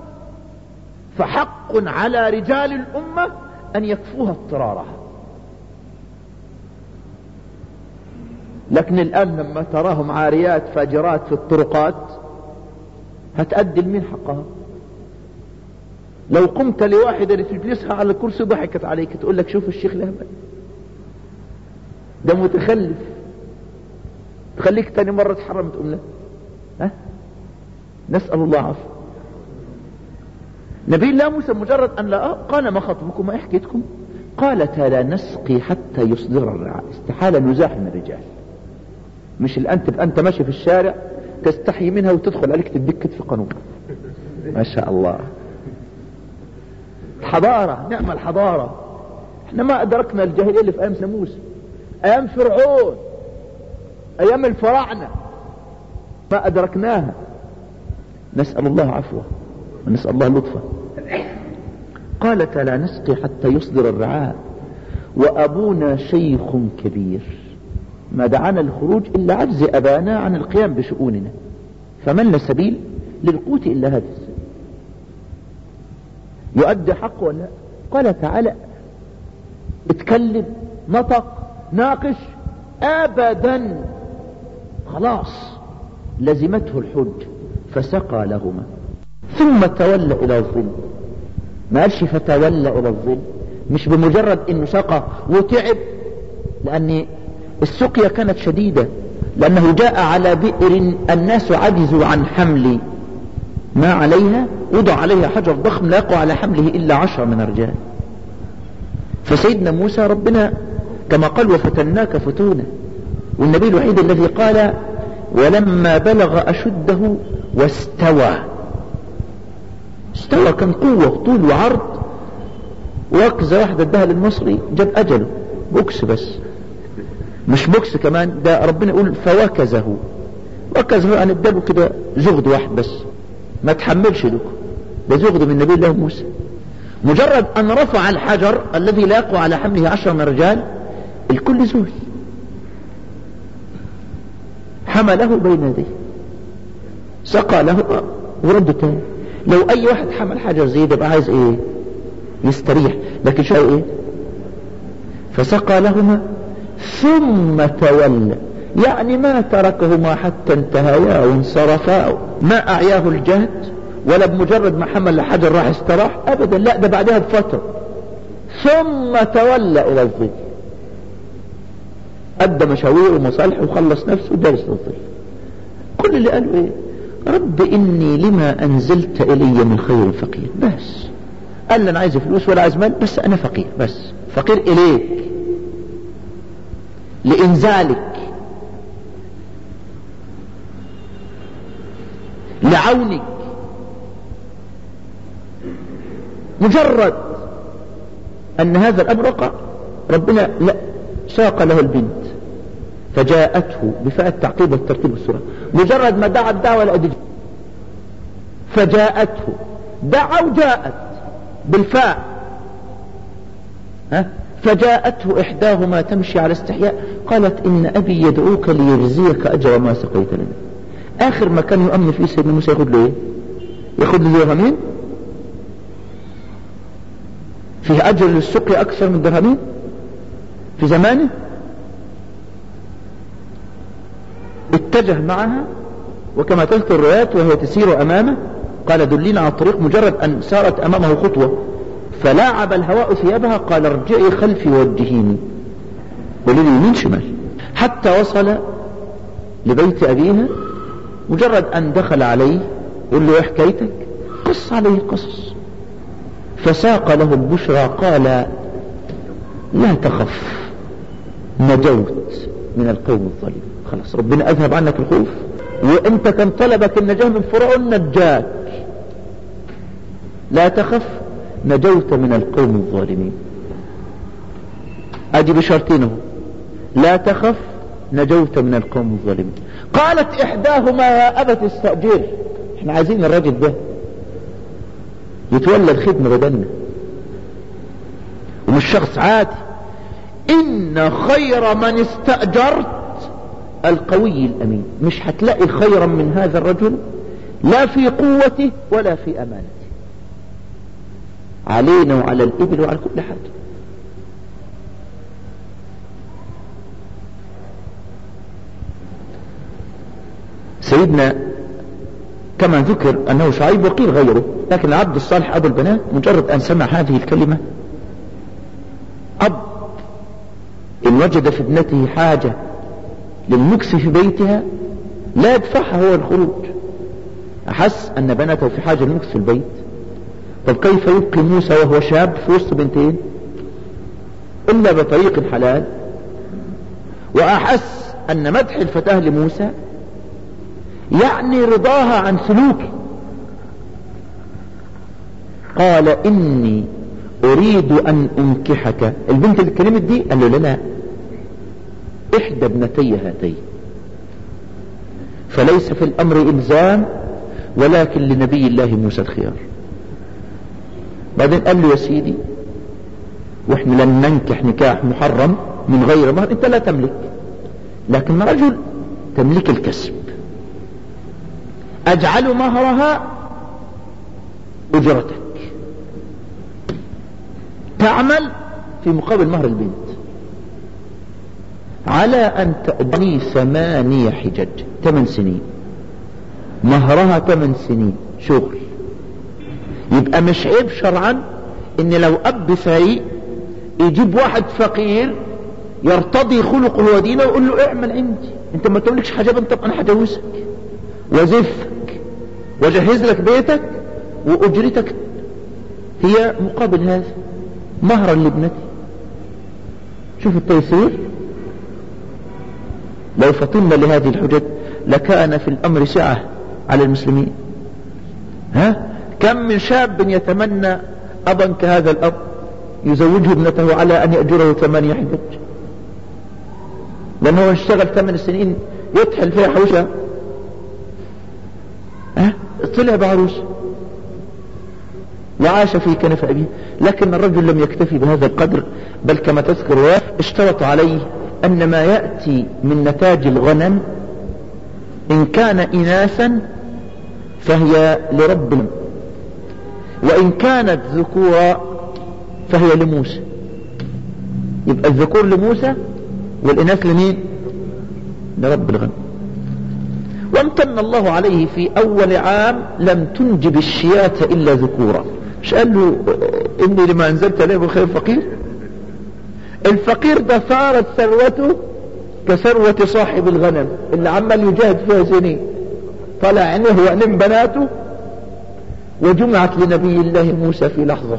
فحق على رجال الأمة أن يكفوها اضطرارها. لكن الآن لما تراهم عاريات فاجرات في الطرقات هتأدي لمين حقها؟ لو قمت لواحدة لتجلسها على الكرسي ضحكت عليك تقول لك شوف الشيخ الأهبل ده متخلف، تخليك تاني مرة تحرم تقوم له. ها؟ نسأل الله عافية. نبي الله موسى مجرد أن لا قال ما خطبكم ما حكيتكم؟ قالتا لا نسقي حتى يصدر الرعاء. استحالة نزاحم الرجال، مش الآن تبقى أنت ماشي في الشارع تستحي منها وتدخل عليك تدك في قانون. ما شاء الله، الحضارة، نعم الحضارة. احنا ما أدركنا الجاهلية اللي في أيام موسى، أيام فرعون، أيام الفراعنة ما أدركناها. نسأل الله عفوه ونسأل الله لطفه. قالت لا نسقي حتى يصدر الرعاء وأبونا شيخ كبير، ما دعانا الخروج إلا عجز أبانا عن القيام بشؤوننا، فمن لا سبيل للقوت إلا هذا السبيل. يؤدي حق ولا؟ قال تعالى اتكلم، نطق، ناقش، أبدا، خلاص لزمته الحج فسقى لهما ثم تولى إلى الظل. ما قالش فتولى إلى الظل، مش بمجرد إنه سقى وتعب، لأن السقيا كانت شديدة، لأنه جاء على بئر الناس عجزوا عن حمل ما عليها، وضع عليها حجر ضخم لا يقع على حمله إلا عشرة من الرجال. فسيدنا موسى ربنا كما قال وفتناك فتونا، والنبي الوحيد الذي قال ولما بلغ أشده واستوى. استوى كان قوة طول وعرض، وركزة واحدة ادها للمصري جاب أجله بوكس، بس مش بوكس كمان، ده ربنا يقول فوكزه. وكزه أن اداله كده زغد واحد بس، ما تحملش لكم، ده زغد من نبي الله موسى. مجرد أن رفع الحجر الذي لا يقوى على حمله عشر من الرجال الكل زول، حمله بين يديه، سقى له ورده تاني. لو اي واحد حمل حجر زي ده يبقى عايز ايه؟ يستريح. لكن شو ايه؟ فسقى لهما ثم تولى، يعني ما تركهما حتى انتهيا وانصرفا، ما اعياه الجهد ولا بمجرد ما حمل الحجر راح استراح ابدا، لا ده بعدها بفترة ثم تولى الى الظل، ادى مشاوير ومصالح وخلص نفسه وجلس للظل. كل اللي قالوا ايه؟ رب اني لما انزلت الي من خير فقير. بس قال لي انا عايز فلوس ولا عايز مال، بس انا فقير، بس فقير اليك لانزالك لعونك. مجرد ان هذا الامر وقع ربنا لا ساق له البنت فجاءته بفاء التعقيب والترتيب والسرعة. مجرد ما دعا الدعوة لأدج فجاءته، دعا وجاءت بالفاء، ها؟ فجاءته إحداهما تمشي على استحياء قالت إن أبي يدعوك ليجزيك أجر ما سقيت لنا. آخر ما كان يؤمن فيه سيدنا موسى ياخد له إيه؟ ياخد له درهمين؟ فيه أجر للسقي أكثر من درهمين في زمانه؟ اتجه معها، وكما تذكر الروايات وهي تسير أمامه قال دلينا على الطريق، مجرد أن سارت أمامه خطوة فلاعب الهواء ثيابها قال ارجعي خلفي ووجهيني، قولي لي يمين شمال، حتى وصل لبيت أبيها. مجرد أن دخل عليه قل له حكايتك، قص عليه قصص، فساق له البشرى قال لا تخف نجوت من القوم الظالمين. خلاص ربنا أذهب عنك الخوف، وانت كان طلبك النجاة من فرعون نجاك، لا تخف نجوت من القوم الظالمين. أجي بشرطينه لا تخف نجوت من القوم الظالمين. قالت إحداهما يا أبت استأجر، احنا عايزين الراجل ده يتولى الخدمة بدلنا ومش شخص عادي. إن خير من استأجرت القوي الأمين. مش هتلاقي خيرا من هذا الرجل لا في قوته ولا في أمانته، علينا وعلى الإبل وعلى كل حاجة. سيدنا كما ذكر أنه شعيب وقيل غيره، لكن العبد الصالح أبو البنات مجرد أن سمع هذه الكلمة، أب إن وجد في ابنته حاجة للمكس في بيتها لا يدفعها هو الخروج، أحس أن بنته في حاجة للمكس في البيت. طب كيف يبقي موسى وهو شاب في وسط بنتين إلا بطريق الحلال؟ وأحس أن مدح الفتاة لموسى يعني رضاها عن سلوكه. قال إني أريد أن أنكحك. البنت اللي كلمت دي قال له لا، إحدى ابنتي هاتين، فليس في الأمر إلزام ولكن لنبي الله موسى الخيار. بعدين قال له يا سيدي وإحنا لن ننكح نكاح محرم من غير مهر، أنت لا تملك، لكن رجل تملك الكسب، أجعل مهرها أجرتك، تعمل في مقابل مهر البنت على أن تأدني ثمانية حجج، ثمان سنين، مهرها ثمان سنين شغل. يبقى مش عيب شرعا إن لو أب سيء يجيب واحد فقير يرتضي خلقه ودينه ويقول له اعمل عندي، انت ما تملكش حاجة بنت، طب انا هجوزك وزفك وجهز لك بيتك وأجرتك هي مقابل هذا مهرا لابنتي. شوف التيسير. لو فطنا لهذه الحجج لكان في الأمر سعة على المسلمين. ها كم من شاب يتمنى أبا كهذا الأب يزوجه ابنته على أن يأجره ثمانية حجج، لأنه اشتغل ثمان سنين يطحل فيها حوشة، ها طلع بعروس وعاش في كنف أبيه. لكن الرجل لم يكتفي بهذا القدر، بل كما تذكر اشترط عليه أن ما يأتي من نتاج الغنم إن كان إناثا فهي لرب، وإن كانت ذكورا فهي لموسى. يبقى الذكور لموسى والإناث لمين؟ لرب الغنم. وامتن الله عليه في أول عام لم تنجب الشياة إلا ذكورا. مش قال له إني لما أنزلت عليه بخير فقير؟ الفقير ده صارت ثروته كثروة صاحب الغنم اللي عمال يجاهد فيها سنين، طلع عينه وعينين بناته وجمعت لنبي الله موسى في لحظة.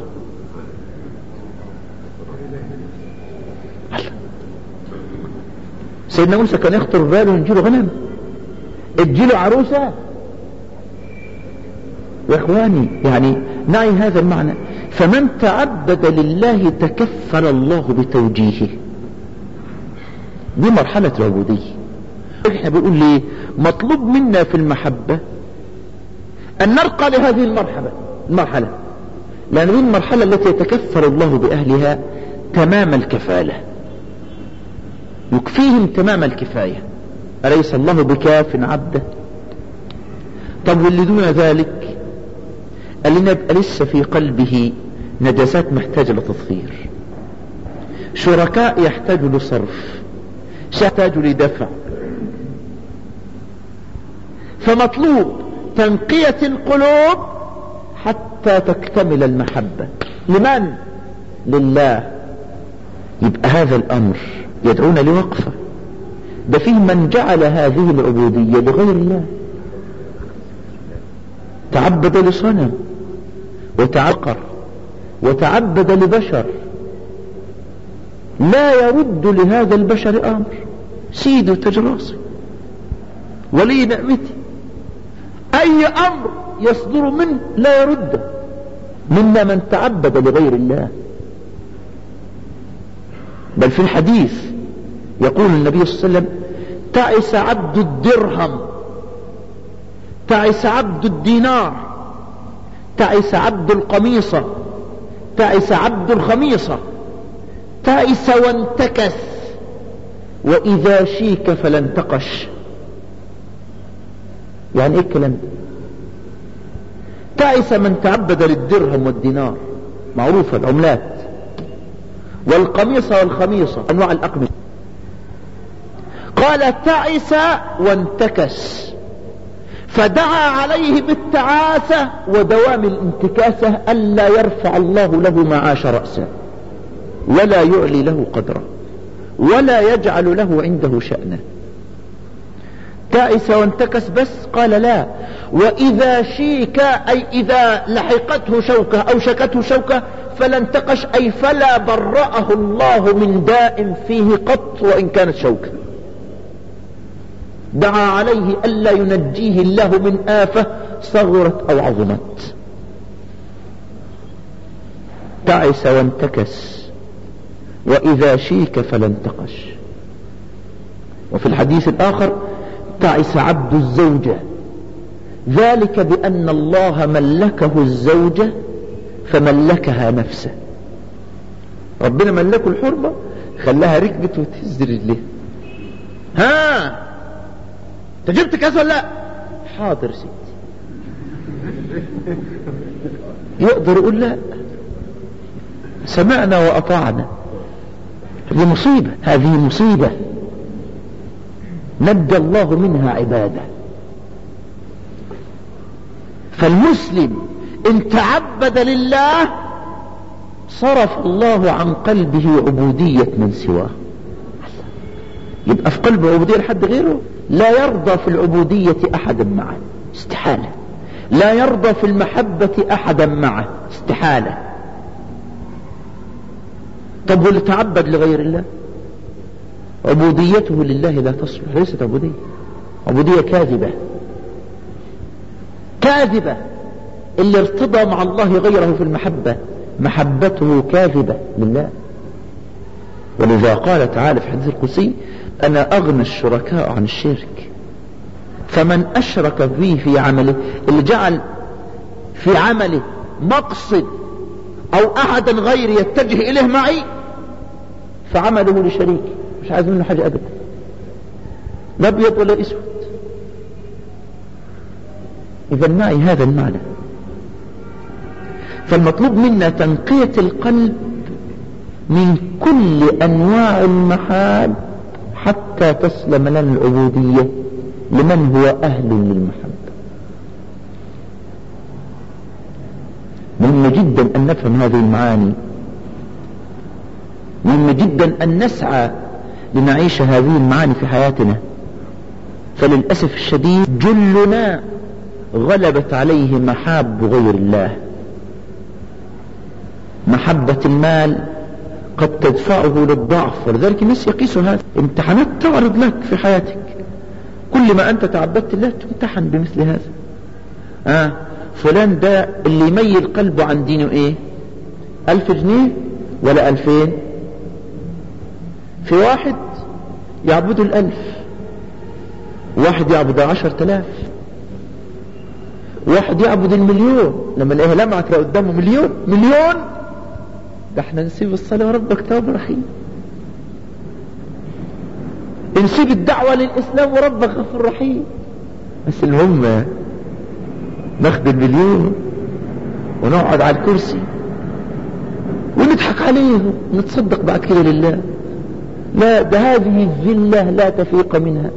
سيدنا موسى كان يخطر باله ينجيله غنم، اديله عروسة. يا اخواني يعني نعي هذا المعنى. فمن تعبد لله تكفل الله بتوجيهه. دي مرحلة العبودية. احنا بنقول ليه مطلوب منا في المحبة ان نرقى لهذه المرحلة المرحلة لان دي المرحلة التي يتكفل الله باهلها تمام الكفالة، يكفيهم تمام الكفاية. أليس الله بكاف عبده؟ طب واللي دون ذلك قال لنا يبقى لسه في قلبه نجاسات محتاجة لتطهير، شركاء يحتاجوا لصرف، يحتاجوا لدفع. فمطلوب تنقية القلوب حتى تكتمل المحبة. لمن؟ لله. يبقى هذا الأمر يدعون لوقفة. ده فيه من جعل هذه العبودية لغير الله، تعبد لصنم وتعقر وتعبد لبشر لا يرد لهذا البشر أمر. سيد تجراسي ولي نعمتي أي أمر يصدر منه لا يرده. منا من تعبد لغير الله. بل في الحديث يقول النبي صلى الله عليه وسلم تعس عبد الدرهم، تعس عبد الدينار، تعس عبد القميصة، تعس عبد الخميصة، تعس وانتكس، وإذا شيك فلانتقش. يعني ايه الكلام ده؟ تعس من تعبد للدرهم والدينار، معروفة العملات، والقميصة والخميصة أنواع الأقمصة. قال تعس وانتكس، فدعا عليه بالتعاسة ودوام الانتكاسة ألا يرفع الله له معاش رأسه ولا يعلي له قدره ولا يجعل له عنده شأنه. تعس وانتكس بس؟ قال لا، وإذا شيك أي إذا لحقته شوكة أو شكته شوكة فلا انتقش أي فلا برأه الله من داء فيه قط وإن كانت شوكة. دعا عليه ألا ينجيه الله من آفة صغرت أو عظمت. تعس وانتكس وإذا شيك فلا انتقش. وفي الحديث الآخر تعس عبد الزوجة، ذلك بأن الله ملكه الزوجة فملكها نفسه. ربنا ملكه الحرمة خلاها ركبت وتهز رجليه. ها انت جبت كاس ولا لا؟ حاضر سيدي. يقدر يقول لا؟ سمعنا وأطعنا. هذه مصيبة، هذه مصيبة نجى الله منها عباده. فالمسلم ان تعبد لله صرف الله عن قلبه عبودية من سواه. يبقى في قلبه عبودية لحد غيره؟ لا يرضى في العبودية أحدا معه، استحالة. لا يرضى في المحبة أحدا معه، استحالة. طب واللي تعبد لغير الله عبوديته لله لا تصلح، ليست عبودية، عبودية كاذبة كاذبة. اللي ارتضى مع الله غيره في المحبة محبته كاذبة لله. ولذا قال تعالى في حديث القدسي أنا أغنى الشركاء عن الشرك. فمن أشرك بي في عمله، اللي جعل في عمله مقصد أو أحدا غيري يتجه إليه معي فعمله لشريك، مش عايز منه حاجة أبدا، لا أبيض ولا أسود. إذا معي هذا المعنى. فالمطلوب منا تنقية القلب من كل أنواع المحاب حتى تسلم لنا العبودية لمن هو أهل للمحبة. مهم جدا أن نفهم هذه المعاني، مهم جدا أن نسعى لنعيش هذه المعاني في حياتنا. فللأسف الشديد جلنا غلبت عليه محاب غير الله. محبة المال قد تدفعه للضعف، ولذلك الناس يقيسوا هذا. امتحانات تعرض لك في حياتك، كل ما أنت تعبدت الله تمتحن بمثل هذا. آه فلان ده اللي يميل قلبه عن دينه ايه؟ ألف جنيه ولا ألفين؟ في واحد يعبد الألف، واحد يعبد عشر تلاف، واحد يعبد المليون. لما الاقيها لمعت قدامه مليون مليون، ده احنا نسيب الصلاة وربك تواب رحيم، نسيب الدعوة للإسلام وربك غفور رحيم. بس المهم ناخد المليون ونقعد على الكرسي ونضحك عليه ونتصدق بعد كده لله. لا، ده هذه الذلة لا تفيق منها،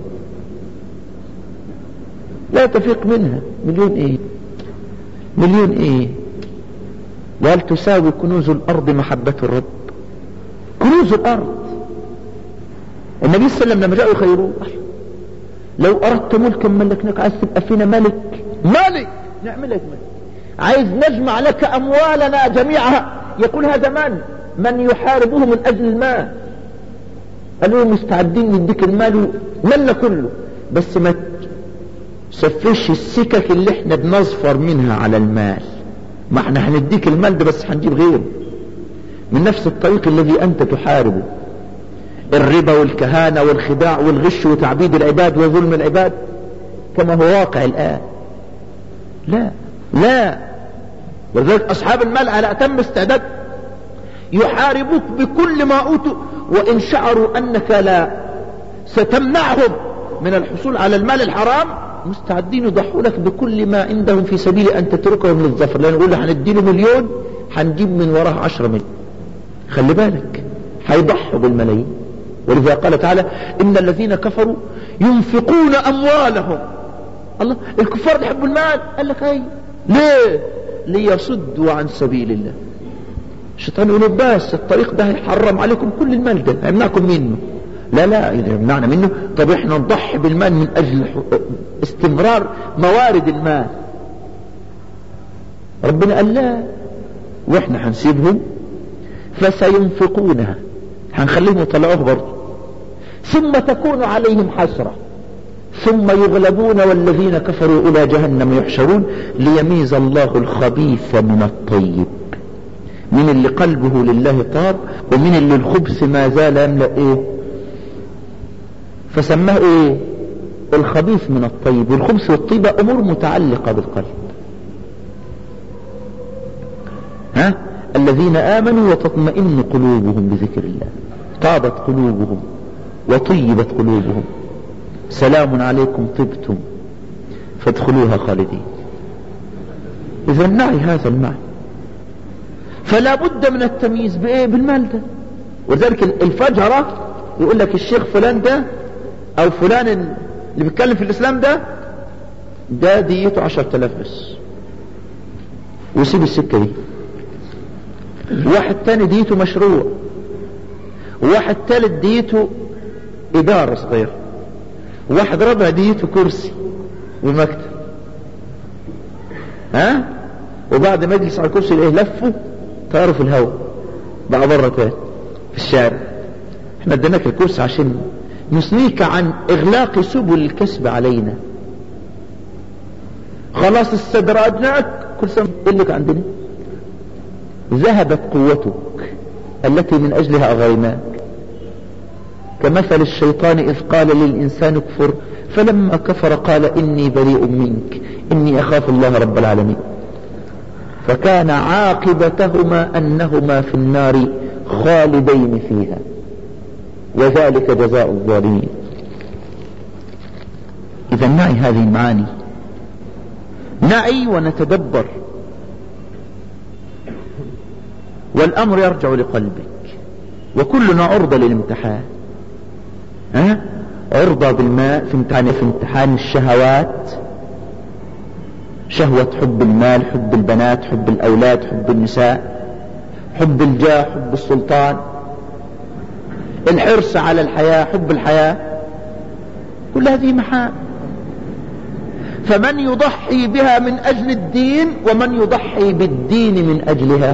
لا تفيق منها. مليون ايه مليون ايه وهل تساوي كنوز الارض محبة الرب؟ كنوز الارض. النبي صلى الله عليه وسلم لما جاءوا يخيروه، لو اردت ملكا ملكناك، عايز تبقى فينا ملك ملك نعمل لك ملك، عايز نجمع لك اموالنا جميعها. يقول هذا من من يحاربه من اجل المال. قالوا مستعدين نديك المال مالنا كله، بس ما تسفش السكك اللي احنا بنظفر منها على المال. ما احنا هنديك المال ده بس هنجيب غيره من نفس الطريق الذي انت تحاربه، الربا والكهانة والخداع والغش وتعبيد العباد وظلم العباد كما هو واقع الآن. لا لا ولذلك أصحاب المال على أتم استعداد يحاربوك بكل ما أوتوا، وإن شعروا أنك لا ستمنعهم من الحصول على المال الحرام مستعدين يضحوا لك بكل ما عندهم في سبيل أن تتركهم للظفر. لأن يقول له هنديله مليون هنجيب من وراه عشرة مليون. خلي بالك هيضحوا بالملايين. ولذا قال تعالى إن الذين كفروا ينفقون أموالهم. الله، الكفار يحبوا المال. قال لك هاي ليه؟ ليصدوا عن سبيل الله. الشيطان يقول بس الطريق ده هيحرم عليكم كل المال ده، هيمنعكم منه. لا لا، إذا يمنعنا منه طب احنا نضحي بالمال من أجل استمرار موارد المال. ربنا قال لا، واحنا هنسيبهم فسينفقونها، هنخليهم يطلعوه برضه، ثم تكون عليهم حسرة ثم يغلبون والذين كفروا إلى جهنم يحشرون ليميز الله الخبيث من الطيب، من اللي قلبه لله طار ومن اللي الخبث ما زال يملأ ايه. فسماه ايه؟ الخبيث من الطيب. والخبث والطيبة امور متعلقة بالقلب. ها الذين آمنوا وتطمئن قلوبهم بذكر الله، طابت قلوبهم وطيبت قلوبهم، سلام عليكم طبتم فادخلوها خالدين. إذا نعي هذا المعنى. فلا بد من التمييز بإيه؟ بالمال ده. وذلك الفجرة يقول لك الشيخ فلان ده أو فلان اللي بيتكلم في الإسلام ده ده ديته عشر تلاف بس، ويسيب السكة دي. واحد تاني ديته مشروع، واحد تالت ديته إدارة صغيرة، واحد رابع ديته كرسي ومكتب. ها وبعد ما يجلس على الكرسي ايه لفه طاروا في الهواء بقى بره تاني في الشارع. احنا اديناك الكرسي عشان نثنيك عن اغلاق سبل الكسب علينا، خلاص استدراجناك كل سنة لك عندنا. ذهبت قوتك التي من اجلها اغريناك، كمثل الشيطان اذ قال للانسان اكفر فلما كفر قال اني بريء منك اني اخاف الله رب العالمين، فكان عاقبتهما انهما في النار خالدين فيها وذلك جزاء الظالمين. اذا معي هذه المعاني نعي ونتدبر، والأمر يرجع لقلبك، وكلنا عرضة للامتحان. ها؟ عرضة بالماء في امتحان في امتحان الشهوات، شهوة حب المال، حب البنات، حب الأولاد، حب النساء، حب الجاه، حب السلطان، الحرص على الحياة، حب الحياة، كل هذه محال. فمن يضحي بها من أجل الدين، ومن يضحي بالدين من أجلها.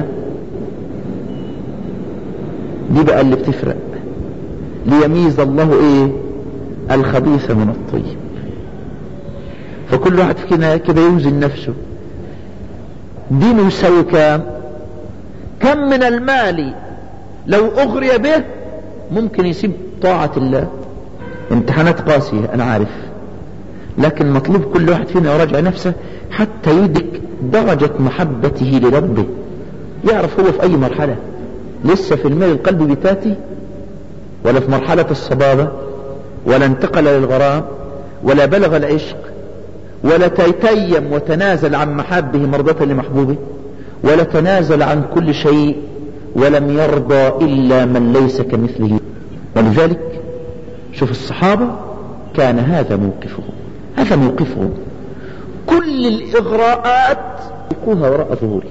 دي بقى اللي بتفرق، ليميز الله ايه الخبيث من الطيب. فكل واحد فينا كده يوزن نفسه، دينه يساوي كام؟ كم من المال لو أغري به ممكن يسيب طاعة الله. امتحانات قاسية أنا عارف، لكن مطلوب كل واحد فينا يراجع نفسه حتى يدرك درجة محبته لربه، يعرف هو في أي مرحلة، لسه في الميل القلب بتاتي، ولا في مرحلة الصبابة، ولا انتقل للغرام، ولا بلغ العشق، ولا تيتيم وتنازل عن محابه مرضة لمحبوبه، ولا تنازل عن كل شيء، ولم يرضى إلا من ليس كمثله. ولذلك شوف الصحابة كان هذا موقفهم، هذا موقفهم. كل الإغراءات يقوها وراء ظهوري،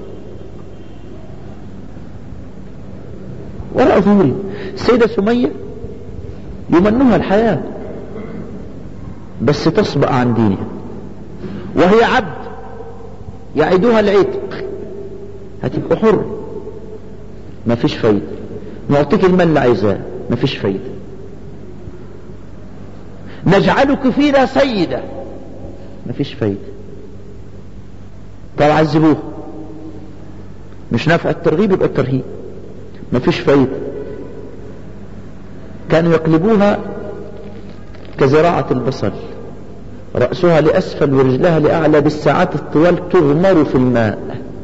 وراء ظهوري. السيدة سمية يمنها الحياة بس تصبأ عن دينها، وهي عبد يعيدها العتق، هتبقى حر، ما فيش فايدة. نعطيك المال اللي عايزاه، ما فيش فايدة. نجعلك فينا سيدة، ما فيش فايدة. طب عذبوه، مش نافع الترغيب يبقى الترهيب، ما فيش فايدة. كانوا يقلبوها كزراعة البصل، رأسها لأسفل ورجلها لأعلى، بالساعات الطوال تغمر في الماء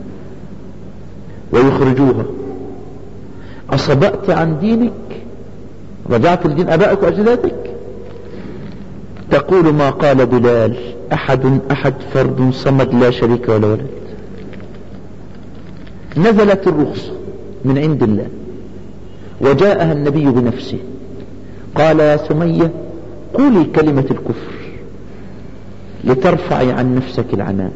ويخرجوها. أصبأت عن دينك، رجعت لدين أبائك وأجدادك. تقول ما قال بلال: أحد أحد فرد صمد لا شريك ولا ولد. نزلت الرخصة من عند الله، وجاءها النبي بنفسه قال: يا سمية قولي كلمة الكفر لترفعي عن نفسك العناء،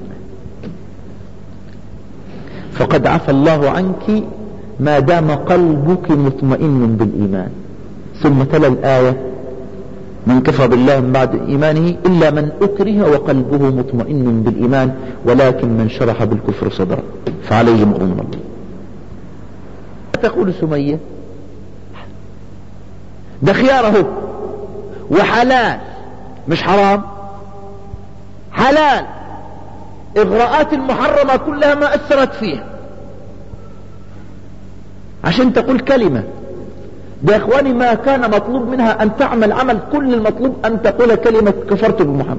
فقد عفى الله عنك ما دام قلبك مطمئن بالإيمان. ثم تلا الآية: من كفر بالله من بعد إيمانه إلا من أكره وقلبه مطمئن بالإيمان ولكن من شرح بالكفر صدره فعليهم غضب من الله. تقول سمية ده خياره وحلال مش حرام، حلال. إغراءات المحرمة كلها ما أثرت فيها عشان تقول كلمة. ده يا إخواني ما كان مطلوب منها أن تعمل عمل، كل المطلوب أن تقول كلمة كفرت بمحمد،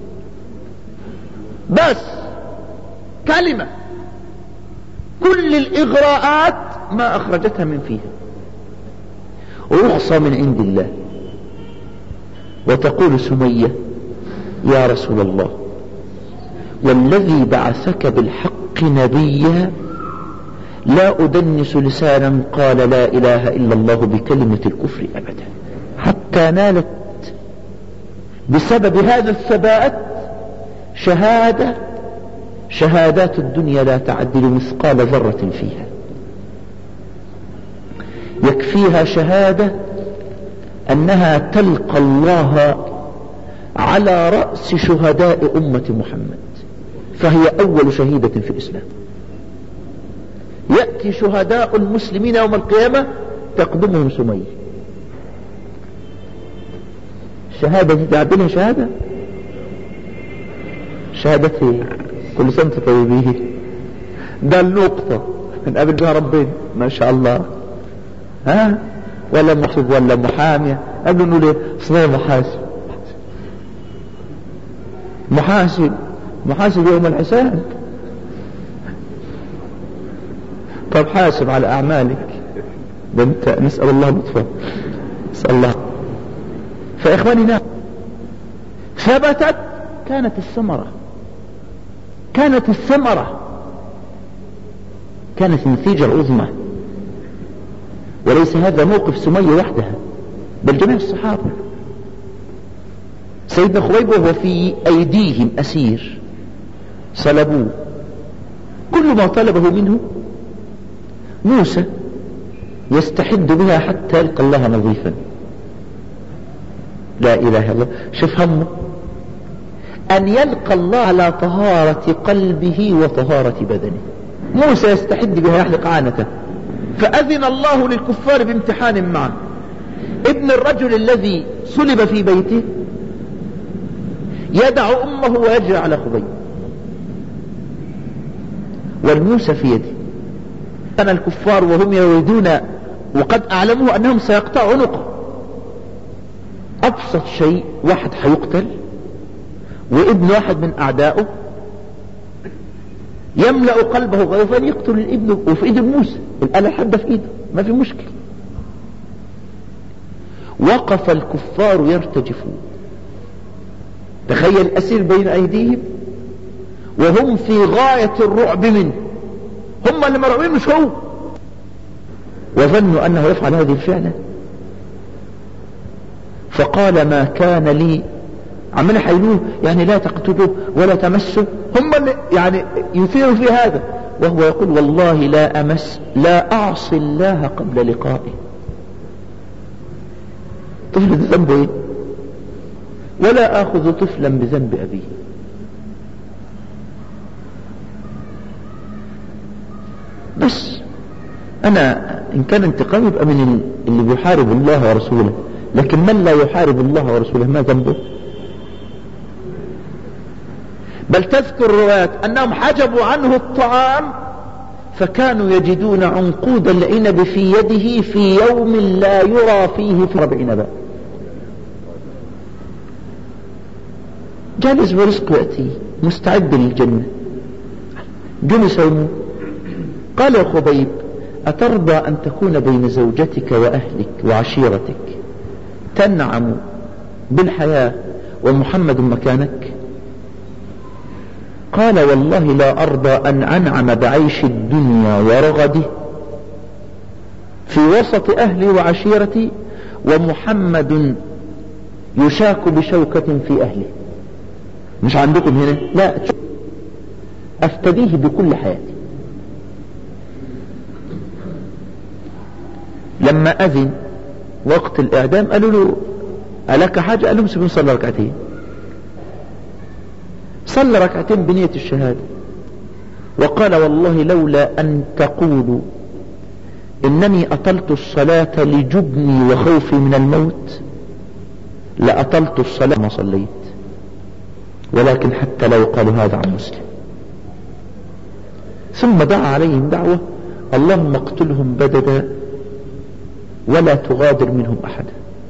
بس كلمة. كل الإغراءات ما أخرجتها من فيها، رخصة من عند الله. وتقول سمية: يا رسول الله والذي بعثك بالحق نبيا لا أدنس لسانا قال لا إله إلا الله بكلمة الكفر أبدا، حتى نالت بسبب هذا الثبات شهادة شهادات الدنيا لا تعدل مثقال ذرة فيها. يكفيها شهادة أنها تلقى الله على رأس شهداء أمة محمد، فهي أول شهيدة في الإسلام. يأتي شهداء المسلمين يوم القيامة تقدمهم سمية. الشهادة دي تعدلها شهادة شهادتي كل سنة طيبيه، ده النقطة نقابل بها ربنا ما شاء الله. ها ولا محسوب ولا محامية، قبل نقول ايه؟ صنايع محاسب، محاسب محاسب يوم الحساب. طب حاسب على أعمالك، ده انت نسأل الله لطفا، نسأل الله. فإخواننا ثبتت، كانت الثمرة كانت الثمرة، كانت النتيجة العظمى. وليس هذا موقف سمية وحدها بل جميع الصحابة. سيدنا خبيب وهو في أيديهم أسير صلبوه، كل ما طلبه منه موسى يستحد بها حتى يلقى الله نظيفا. لا إله إلا الله. شوف همه أن يلقى الله على طهارة قلبه وطهارة بدنه. موسى يستحد بها يحلق عانته، فأذن الله للكفار بامتحان معه. ابن الرجل الذي صلب في بيته يدع أمه ويجري على خبيب، والموسى في يده. كان الكفار وهم يريدون وقد أعلموا أنهم سيقطعوا عنقه. أبسط شيء، واحد حيقتل وابن واحد من أعدائه يملأ قلبه غيظا يقتل الابن، وفي ايد موسى الآلة حادة في ايده، ما في مشكلة. وقف الكفار يرتجفون. تخيل أسير بين أيديهم وهم في غاية الرعب منه، هم اللي مرعوبين مش هو، وظنوا أنه يفعل هذه الفعلة. فقال ما كان لي، عمال حيلوه يعني لا تقتلوه ولا تمسه، هم اللي يعني يثيروا في هذا، وهو يقول والله لا أمس لا أعصي الله قبل لقائه. طفل ذنبه ايه؟ ولا آخذ طفلا بذنب أبيه. بس أنا إن كان انتقام يبقى من اللي بيحارب الله ورسوله، لكن من لا يحارب الله ورسوله ما ذنبه؟ بل تذكر الروايات أنهم حجبوا عنه الطعام فكانوا يجدون عنقود العنب في يده في يوم لا يرى فيه في ربع عنبا. جالس ورزق يأتي مستعد للجنة، جلس يموت. قال يا خبيب أترضى أن تكون بين زوجتك وأهلك وعشيرتك تنعم بالحياة ومحمد مكانك؟ قال والله لا أرضى أن أنعم بعيش الدنيا ورغده في وسط أهلي وعشيرتي ومحمد يشاك بشوكة في أهله. مش عندكم هنا؟ لا، أفتديه بكل حياتي. لما أذن وقت الإعدام قالوا له ألك حاجة؟ قال لهم سيبون صلى ركعتين. صلى ركعتين بنية الشهادة وقال والله لولا أن تقولوا إنني أطلت الصلاة لجبني وخوفي من الموت لأطلت الصلاة ما صليت، ولكن حتى لا يقال هذا عن مسلم. ثم دعا عليهم دعوة اللهم اقتلهم بددا ولا تغادر منهم أحدا.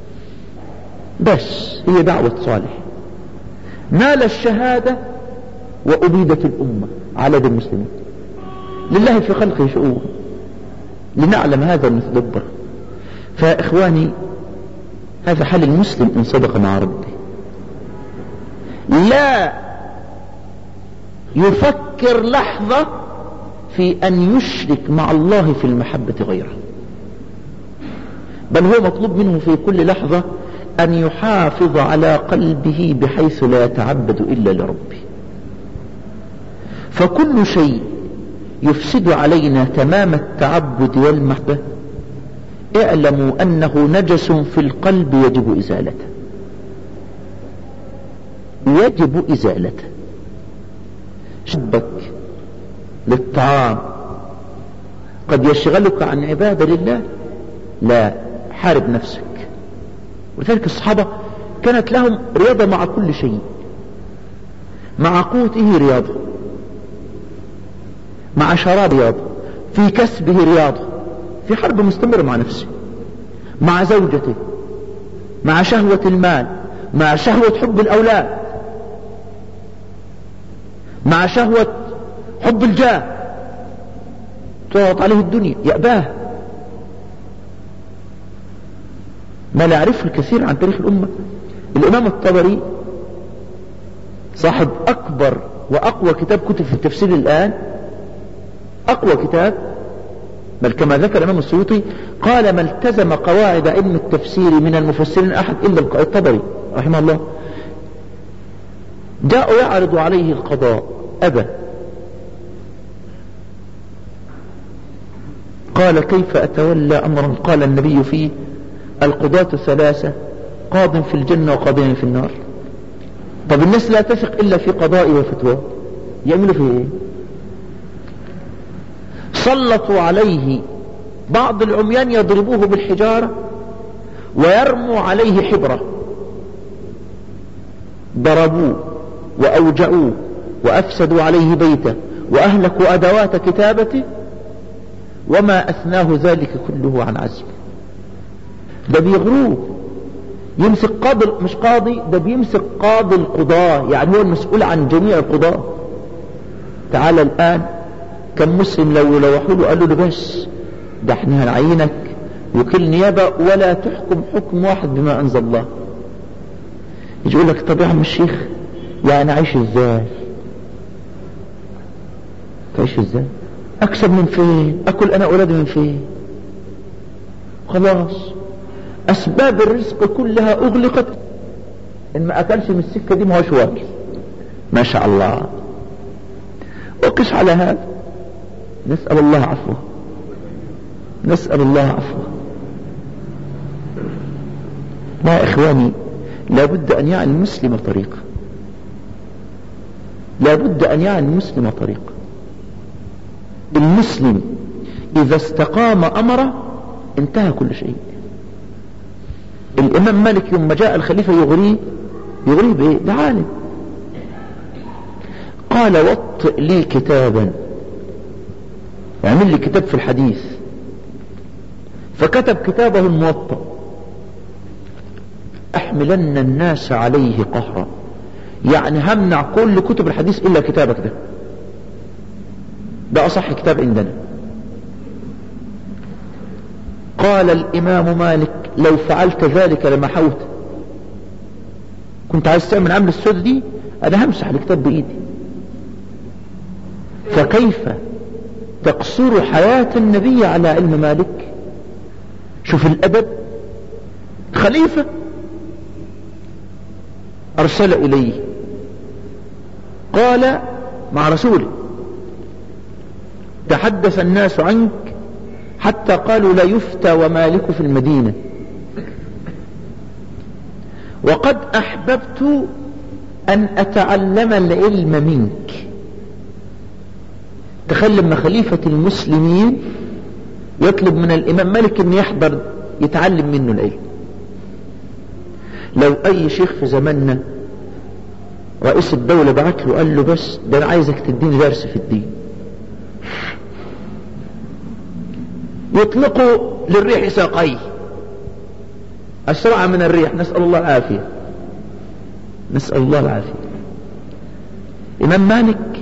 بس هي دعوة صالح، نال الشهادة وأبيدت الأمة على يد المسلمين. لله في خلقه شؤون، لنعلم هذا ونتدبر. فإخواني هذا حال المسلم إن صدق مع ربه، لا يفكر لحظة في أن يشرك مع الله في المحبة غيره، بل هو مطلوب منه في كل لحظة أن يحافظ على قلبه بحيث لا يتعبد إلا لربه. فكل شيء يفسد علينا تمام التعبد والمحبة اعلموا أنه نجس في القلب يجب إزالته، يجب إزالته. شبك للطعام قد يشغلك عن عبادة لله، لا، حارب نفسك. ولذلك الصحابة كانت لهم رياضة مع كل شيء، مع قوته رياضة، مع شراب رياضة، في كسبه رياضة، في حرب مستمرة مع نفسه، مع زوجته، مع شهوة المال، مع شهوة حب الأولاد، مع شهوة حب الجاه، تعرض عليه الدنيا يأباه. ما لا يعرفه الكثير عن تاريخ الأمة. الإمام الطبري صاحب أكبر وأقوى كتاب كتب في التفسير الآن، أقوى كتاب، بل كما ذكر الإمام السيوطي قال ما التزم قواعد علم التفسير من المفسرين أحد إلا الطبري رحمه الله. جاءوا يعرض عليه القضاء أبى، قال كيف أتولى أمرا قال النبي فيه القضاة ثلاثة، قاض في الجنة وقاضين في النار. طب الناس لا تثق إلا في قضائي وفتوى، يعملوا فيه ايه؟ سلطوا عليه بعض العميان يضربوه بالحجارة ويرموا عليه حبرة، ضربوه وأوجعوه وأفسدوا عليه بيته وأهلكوا أدوات كتابته، وما أثناه ذلك كله عن عزمه. ده بيغروه، يمسك قاضي، مش قاضي، ده بيمسك قاضي القضاة، يعني هو المسؤول عن جميع القضاة. تعال الآن كم مسلم لو لوحوا له قالوا له بس ده احنا هنعينك وكيل نيابة ولا تحكم حكم واحد بما أنزل الله، يجي يقول لك طب يا عم الشيخ يعني عايش ازاي؟ تعيش ازاي؟ اكسب من فين؟ اكل انا اولادي من فين؟ خلاص اسباب الرزق كلها اغلقت، ان ما اكلش من السكة دي ما هوش واكل. ما شاء الله. وقس على هذا، نسأل الله عفوه، نسأل الله عفوه. لا اخواني، لابد ان يعني المسلم طريقه، لابد ان يعني المسلم طريقه. المسلم اذا استقام امره انتهى كل شيء. الامام مالك يوم ما جاء الخليفة يغريه، يغريه بايه؟ ده عالم. قال وطئ لي كتابا، اعمل لي كتاب في الحديث. فكتب كتابه الموطأ، احملن الناس عليه قهرا، يعني همنع كل كتب الحديث الا كتابك ده، ده اصح كتاب عندنا. قال الامام مالك لو فعلت ذلك لمحوت، كنت عايز تعمل عمل السود دي انا همسح الكتاب بايدي. فكيف تقصر حياة النبي على علم مالك؟ شوف الادب. خليفة ارسل اليه قال مع رسوله تحدث الناس عنك حتى قالوا لا يفتى ومالك في المدينة، وقد احببت ان اتعلم العلم منك. تخيل لما خليفة المسلمين يطلب من الامام مالك ان يحضر يتعلم منه العلم. لو اي شيخ في زماننا رئيس الدولة بعت له قال له بس ده انا عايزك تديني درس في الدين، يطلقوا للريح ساقيه اسرع من الريح، نسأل الله العافية، نسأل الله العافية. امام مالك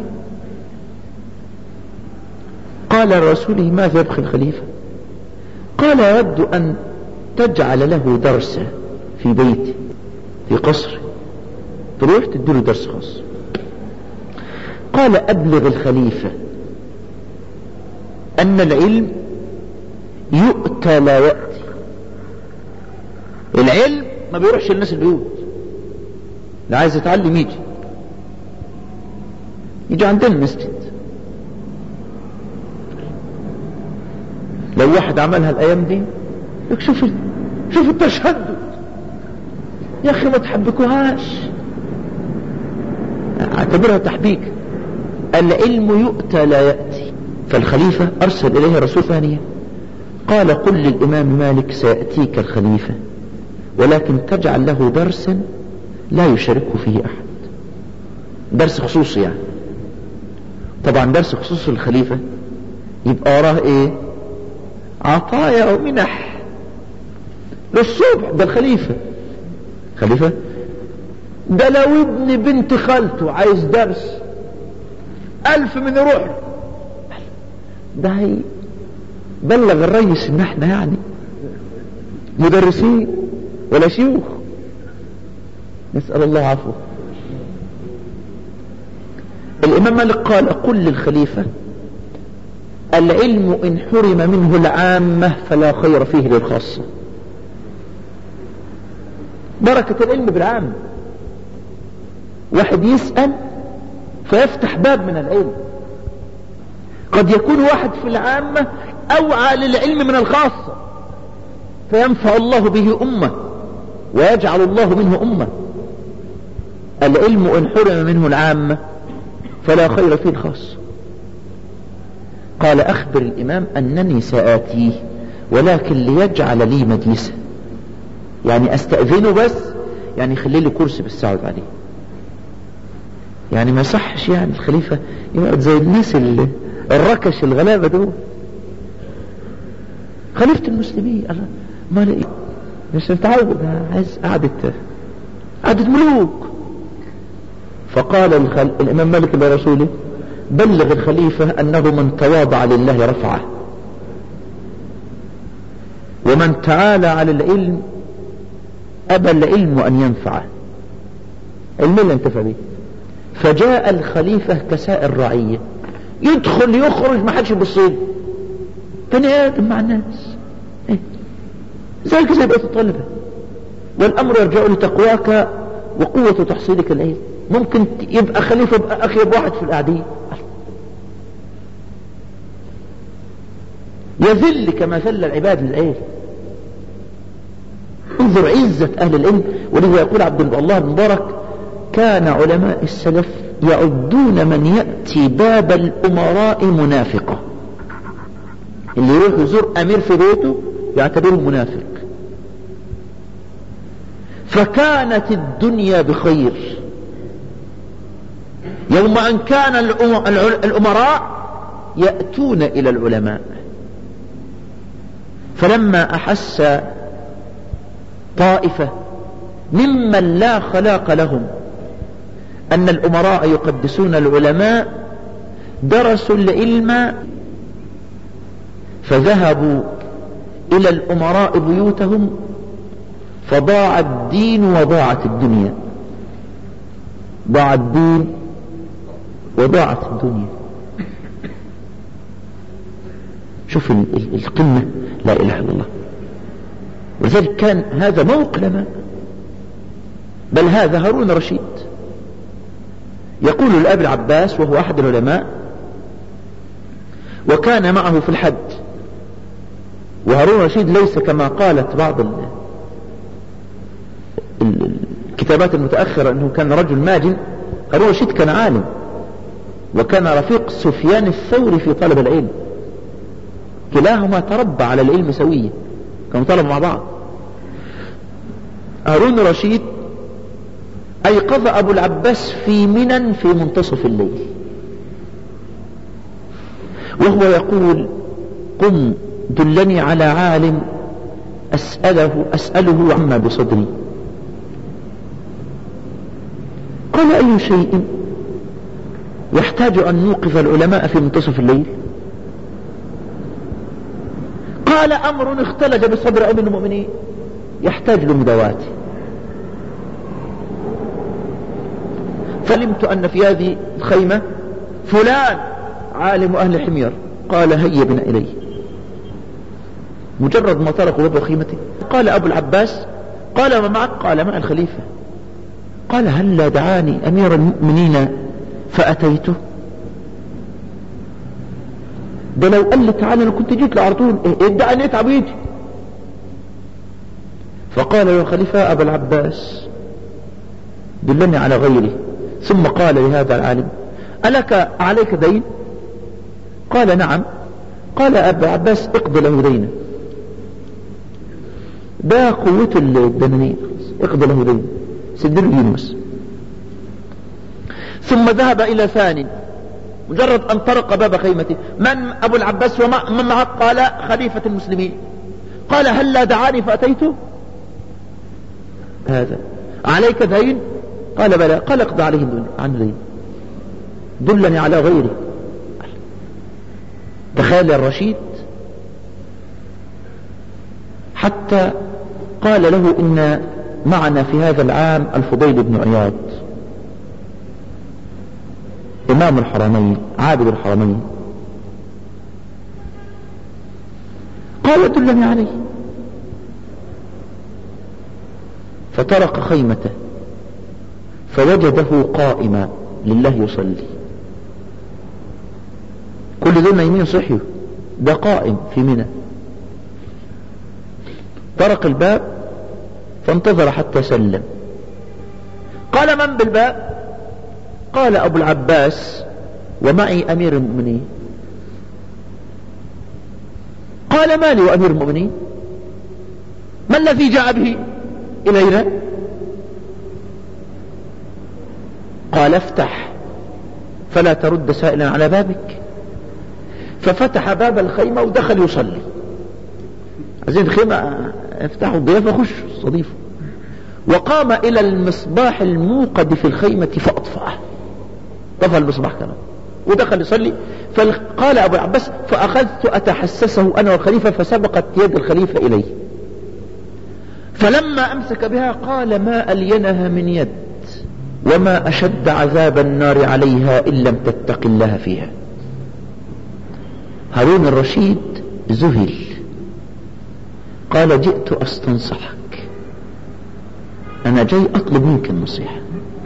قال لرسوله ماذا يبخي الخليفة؟ قال يود ان تجعل له درسا في بيته في قصره، تروح تديله درس خاص. قال ابلغ الخليفة ان العلم يؤتى لا يأتي. العلم ما بيروحش للناس البيوت، اللي عايز يتعلم يجي يجي عندنا المسجد. لو واحد عملها الايام دي شوف شوف التشدد يا اخي، ما تحبكوهاش، اعتبرها تحبيك. العلم يؤتى لا يأتي. فالخليفة ارسل اليه رسول ثانية قال قل للامام مالك سيأتيك الخليفة ولكن تجعل له درسا لا يشاركه فيه احد، درس خصوصي يعني. طبعا درس خصوصي الخليفة يبقى وراه ايه؟ عطايا ومنح للصبح. ده الخليفة، خليفة ده لو ابن بنت خالته عايز درس الف من يروح، ده هي بلغ الرئيس ان احنا يعني مدرسين ولا شيوخ، نسأل الله عفوه. الإمام مالك قال قل للخليفة العلم إن حرم منه العامة فلا خير فيه للخاصة. بركة العلم بالعام، واحد يسأل فيفتح باب من العلم. قد يكون واحد في العامة أوعى للعلم من الخاصة فينفع الله به أمة ويجعل الله منه أمة. العلم إن حرم منه العامة فلا خير فيه الخاصة. قال أخبر الإمام أنني سآتيه ولكن ليجعل لي مجلسا، يعني أستأذنه بس، يعني خلي لي كرسي بس أقعد عليه. يعني ما صحش يعني الخليفة يقعد زي الناس الركش الغلابة دول. خليفة المسلمين الله ما لقي مش متعود، عايز قعدة قعدة ملوك. فقال الخل... الإمام مالك لرسوله بلغ الخليفة أنه من تواضع لله رفعه ومن تعالى على العلم أبى العلم أن ينفعه. علم لا ينتفع به. فجاء الخليفة كسائر الرعية، يدخل يخرج ما حدش يبصيله، بني آدم مع الناس إيه؟ زي كذا يبقى الطلبة. والأمر يرجع لتقواك وقوة تحصيلك العلم. ممكن يبقى خليفة يبقى أخيب واحد في القاعدين، يذل كما ذل العباد للعلم. انظر عزة أهل العلم. ولذا يقول عبد الله بن مبارك كان علماء السلف يعدون من يأتي باب الأمراء منافقا. اللي يروح يزور أمير في بيته يعتبره منافق. فكانت الدنيا بخير يوم أن كان الأمراء يأتون إلى العلماء. فلما أحس طائفة ممن لا خلاق لهم أن الأمراء يقدسون العلماء درسوا العلم فذهبوا إلى الأمراء بيوتهم فضاع الدين وضاعت الدنيا. ضاع الدين وضاعت الدنيا. شوف القمة لا إله إلا الله. ولذلك كان هذا موقع علماء. بل هذا هارون رشيد يقول لأبي العباس وهو أحد العلماء وكان معه في الحج. وهارون رشيد ليس كما قالت بعض الكتابات المتأخرة أنه كان رجل ماجن. هارون رشيد كان عالم وكان رفيق سفيان الثوري في طلب العلم. كلاهما تربى على العلم سويا، كانوا طلبوا مع بعض. هارون رشيد أيقظ أبو العباس في منى في منتصف الليل وهو يقول قم دلني على عالم أسأله, أسأله عما بصدري. قال أي شيء يحتاج أن نوقظ العلماء في منتصف الليل؟ قال أمر اختلج بصدر أمير المؤمنين يحتاج لمداواته. فلمت أن في هذه الخيمة فلان عالم أهل حمير. قال هيا بنا إليه. مجرد ما طرقوا باب خيمته قال أبو العباس قال ما معك؟ قال مع الخليفة. قال هل لا دعاني أمير المؤمنين فأتيته؟ ده لو قال لي تعالى أنا كنت جيت له على طول. ادعاني اتعب ويجي. فقال له الخليفة أبو العباس دلني على غيره. ثم قال لهذا العالم ألك عليك دين؟ قال نعم. قال أبو العباس اقض له دينه. ده قوة الدنانير، اقض له دينه سدر يونس. ثم ذهب إلى ثاني. مجرد أن طرق باب خيمته من أبو العباس ومن معه؟ قال خليفة المسلمين. قال هل لا دعاني فأتيته؟ هذا عليك دين؟ قال بلى. قال اقض عليه عن دين. دلني على غيره. تخيل الرشيد حتى قال له إن معنا في هذا العام الفضيل بن عياض إمام الحرمين عابد الحرمين، قال دلني عليه، فطرق خيمته فوجده قائما لله يصلي. كل دول نايمين صحيوا، ده قائم في منى. طرق الباب فانتظر حتى سلم. قال من بالباب؟ قال أبو العباس ومعي أمير المؤمنين. قال ما لي وأمير المؤمنين؟ ما الذي جاء به إلينا؟ قال افتح فلا ترد سائلا على بابك. ففتح باب الخيمة ودخل يصلي. عايزين الخيمة افتحوا الضيافة خشوا استضيفوا. وقام إلى المصباح الموقد في الخيمة فأطفأه، طفى المصباح كمان ودخل يصلي. فقال أبو العباس فأخذت أتحسسه أنا والخليفة فسبقت يد الخليفة إليه، فلما أمسك بها قال ما ألينها من يد وما أشد عذاب النار عليها إن لم تتق الله فيها. هارون الرشيد ذهل، قال جئت أستنصحك، أنا جاي أطلب منك النصيحة.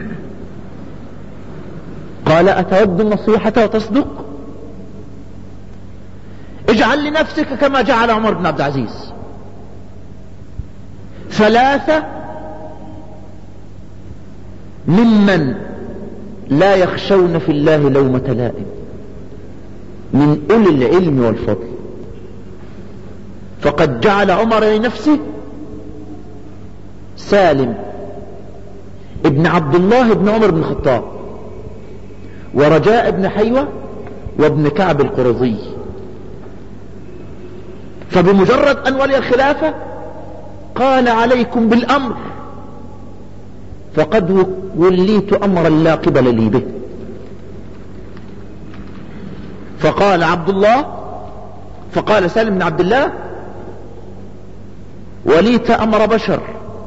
قال أتود النصيحة وتصدق؟ اجعل لنفسك كما جعل عمر بن عبد العزيز ثلاثة ممن لا يخشون في الله لومة لائم من أولي العلم والفضل. فقد جعل عمر لنفسه سالم ابن عبد الله بن عمر بن الخطاب ورجاء بن حيوة وابن كعب القرظي. فبمجرد أن ولي الخلافة قال عليكم بالأمر، فقد وليت أمرا لا قبل لي به. فقال عبد الله فقال سالم بن عبد الله وليت أمر بشر،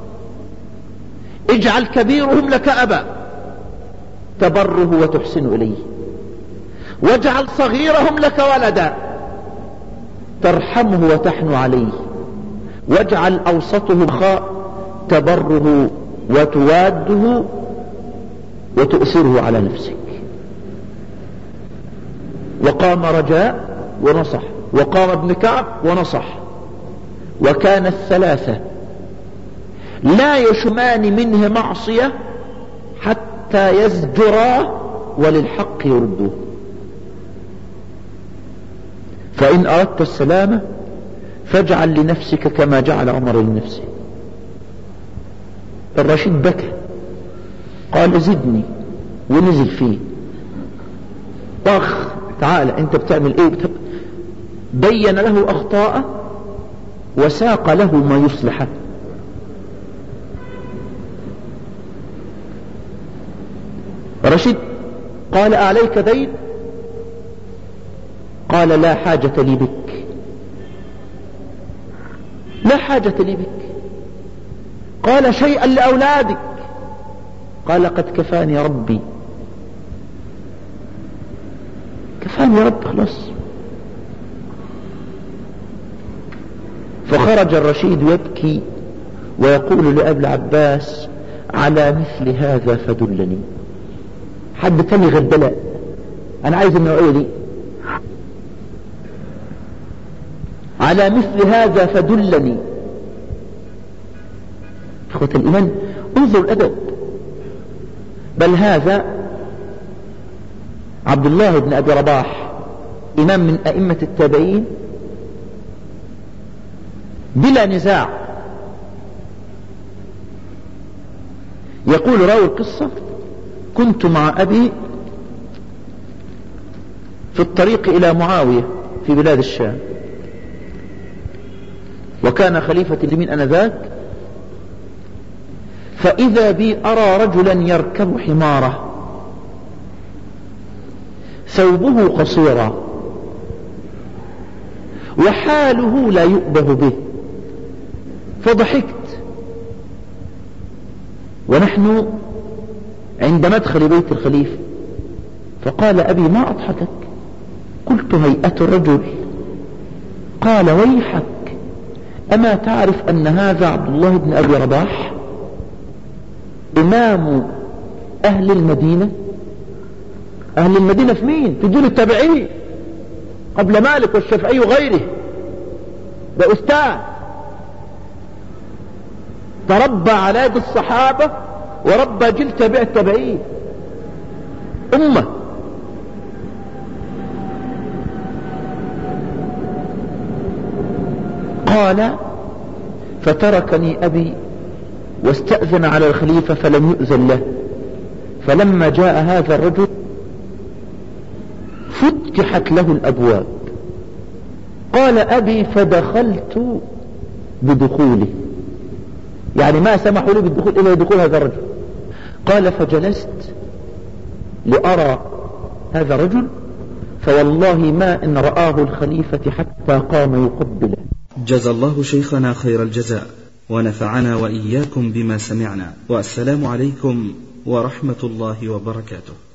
اجعل كبيرهم لك أبا تبره وتحسن إليه، واجعل صغيرهم لك ولدا ترحمه وتحن عليه، واجعل أوسطهم أخا تبره وتواده وتؤثره على نفسك. وقام رجاء ونصح، وقام ابن كعب ونصح، وكان الثلاثة لا يشمان منه معصية حتى يزجرا وللحق يردوه. فإن أردت السلامة فاجعل لنفسك كما جعل عمر لنفسه. الرشيد بكى قال زدني ونزل فيه طخ تعال انت بتعمل ايه؟ بتب... بين له اخطاءه وساق له ما يصلحه. رشيد قال أعليك دين؟ قال لا حاجة لي بك، لا حاجة لي بك. قال شيئا لأولادك؟ قال قد كفاني ربي، كفاني رب خلاص. فخرج الرشيد يبكي ويقول لأبي العباس على مثل هذا فدلني. حد تاني غير دلاء، انا عايز النوعية دي. على مثل هذا فدلني. اخوة الايمان انظر الادب. بل هذا عبد الله بن ابي رباح امام من ائمة التابعين بلا نزاع، يقول راوي القصة كنت مع أبي في الطريق إلى معاوية في بلاد الشام، وكان خليفة اليمين أنذاك، فإذا بي أرى رجلا يركب حماره ثوبه قصيرا وحاله لا يؤبه به، فضحكت. ونحن عند مدخل بيت الخليفة فقال أبي ما أضحكك؟ قلت هيئة الرجل. قال ويحك، أما تعرف أن هذا عبد الله بن أبي رباح إمام أهل المدينة؟ أهل المدينة في مين؟ في جيل التابعين قبل مالك والشافعي وغيره. ده أستاذ تربى على يد الصحابة وربى جيل تابع التابعين أمة. قال فتركني أبي واستأذن على الخليفة فلم يؤذن له، فلما جاء هذا الرجل فتحت له الأبواب. قال أبي فدخلت بدخوله، يعني ما سمحوا لي بالدخول إلا دخول هذا الرجل. قال فجلست لأرى هذا الرجل، فوالله ما إن رآه الخليفة حتى قام يقبله. جزى الله شيخنا خير الجزاء، ونفعنا وإياكم بما سمعنا، والسلام عليكم ورحمة الله وبركاته.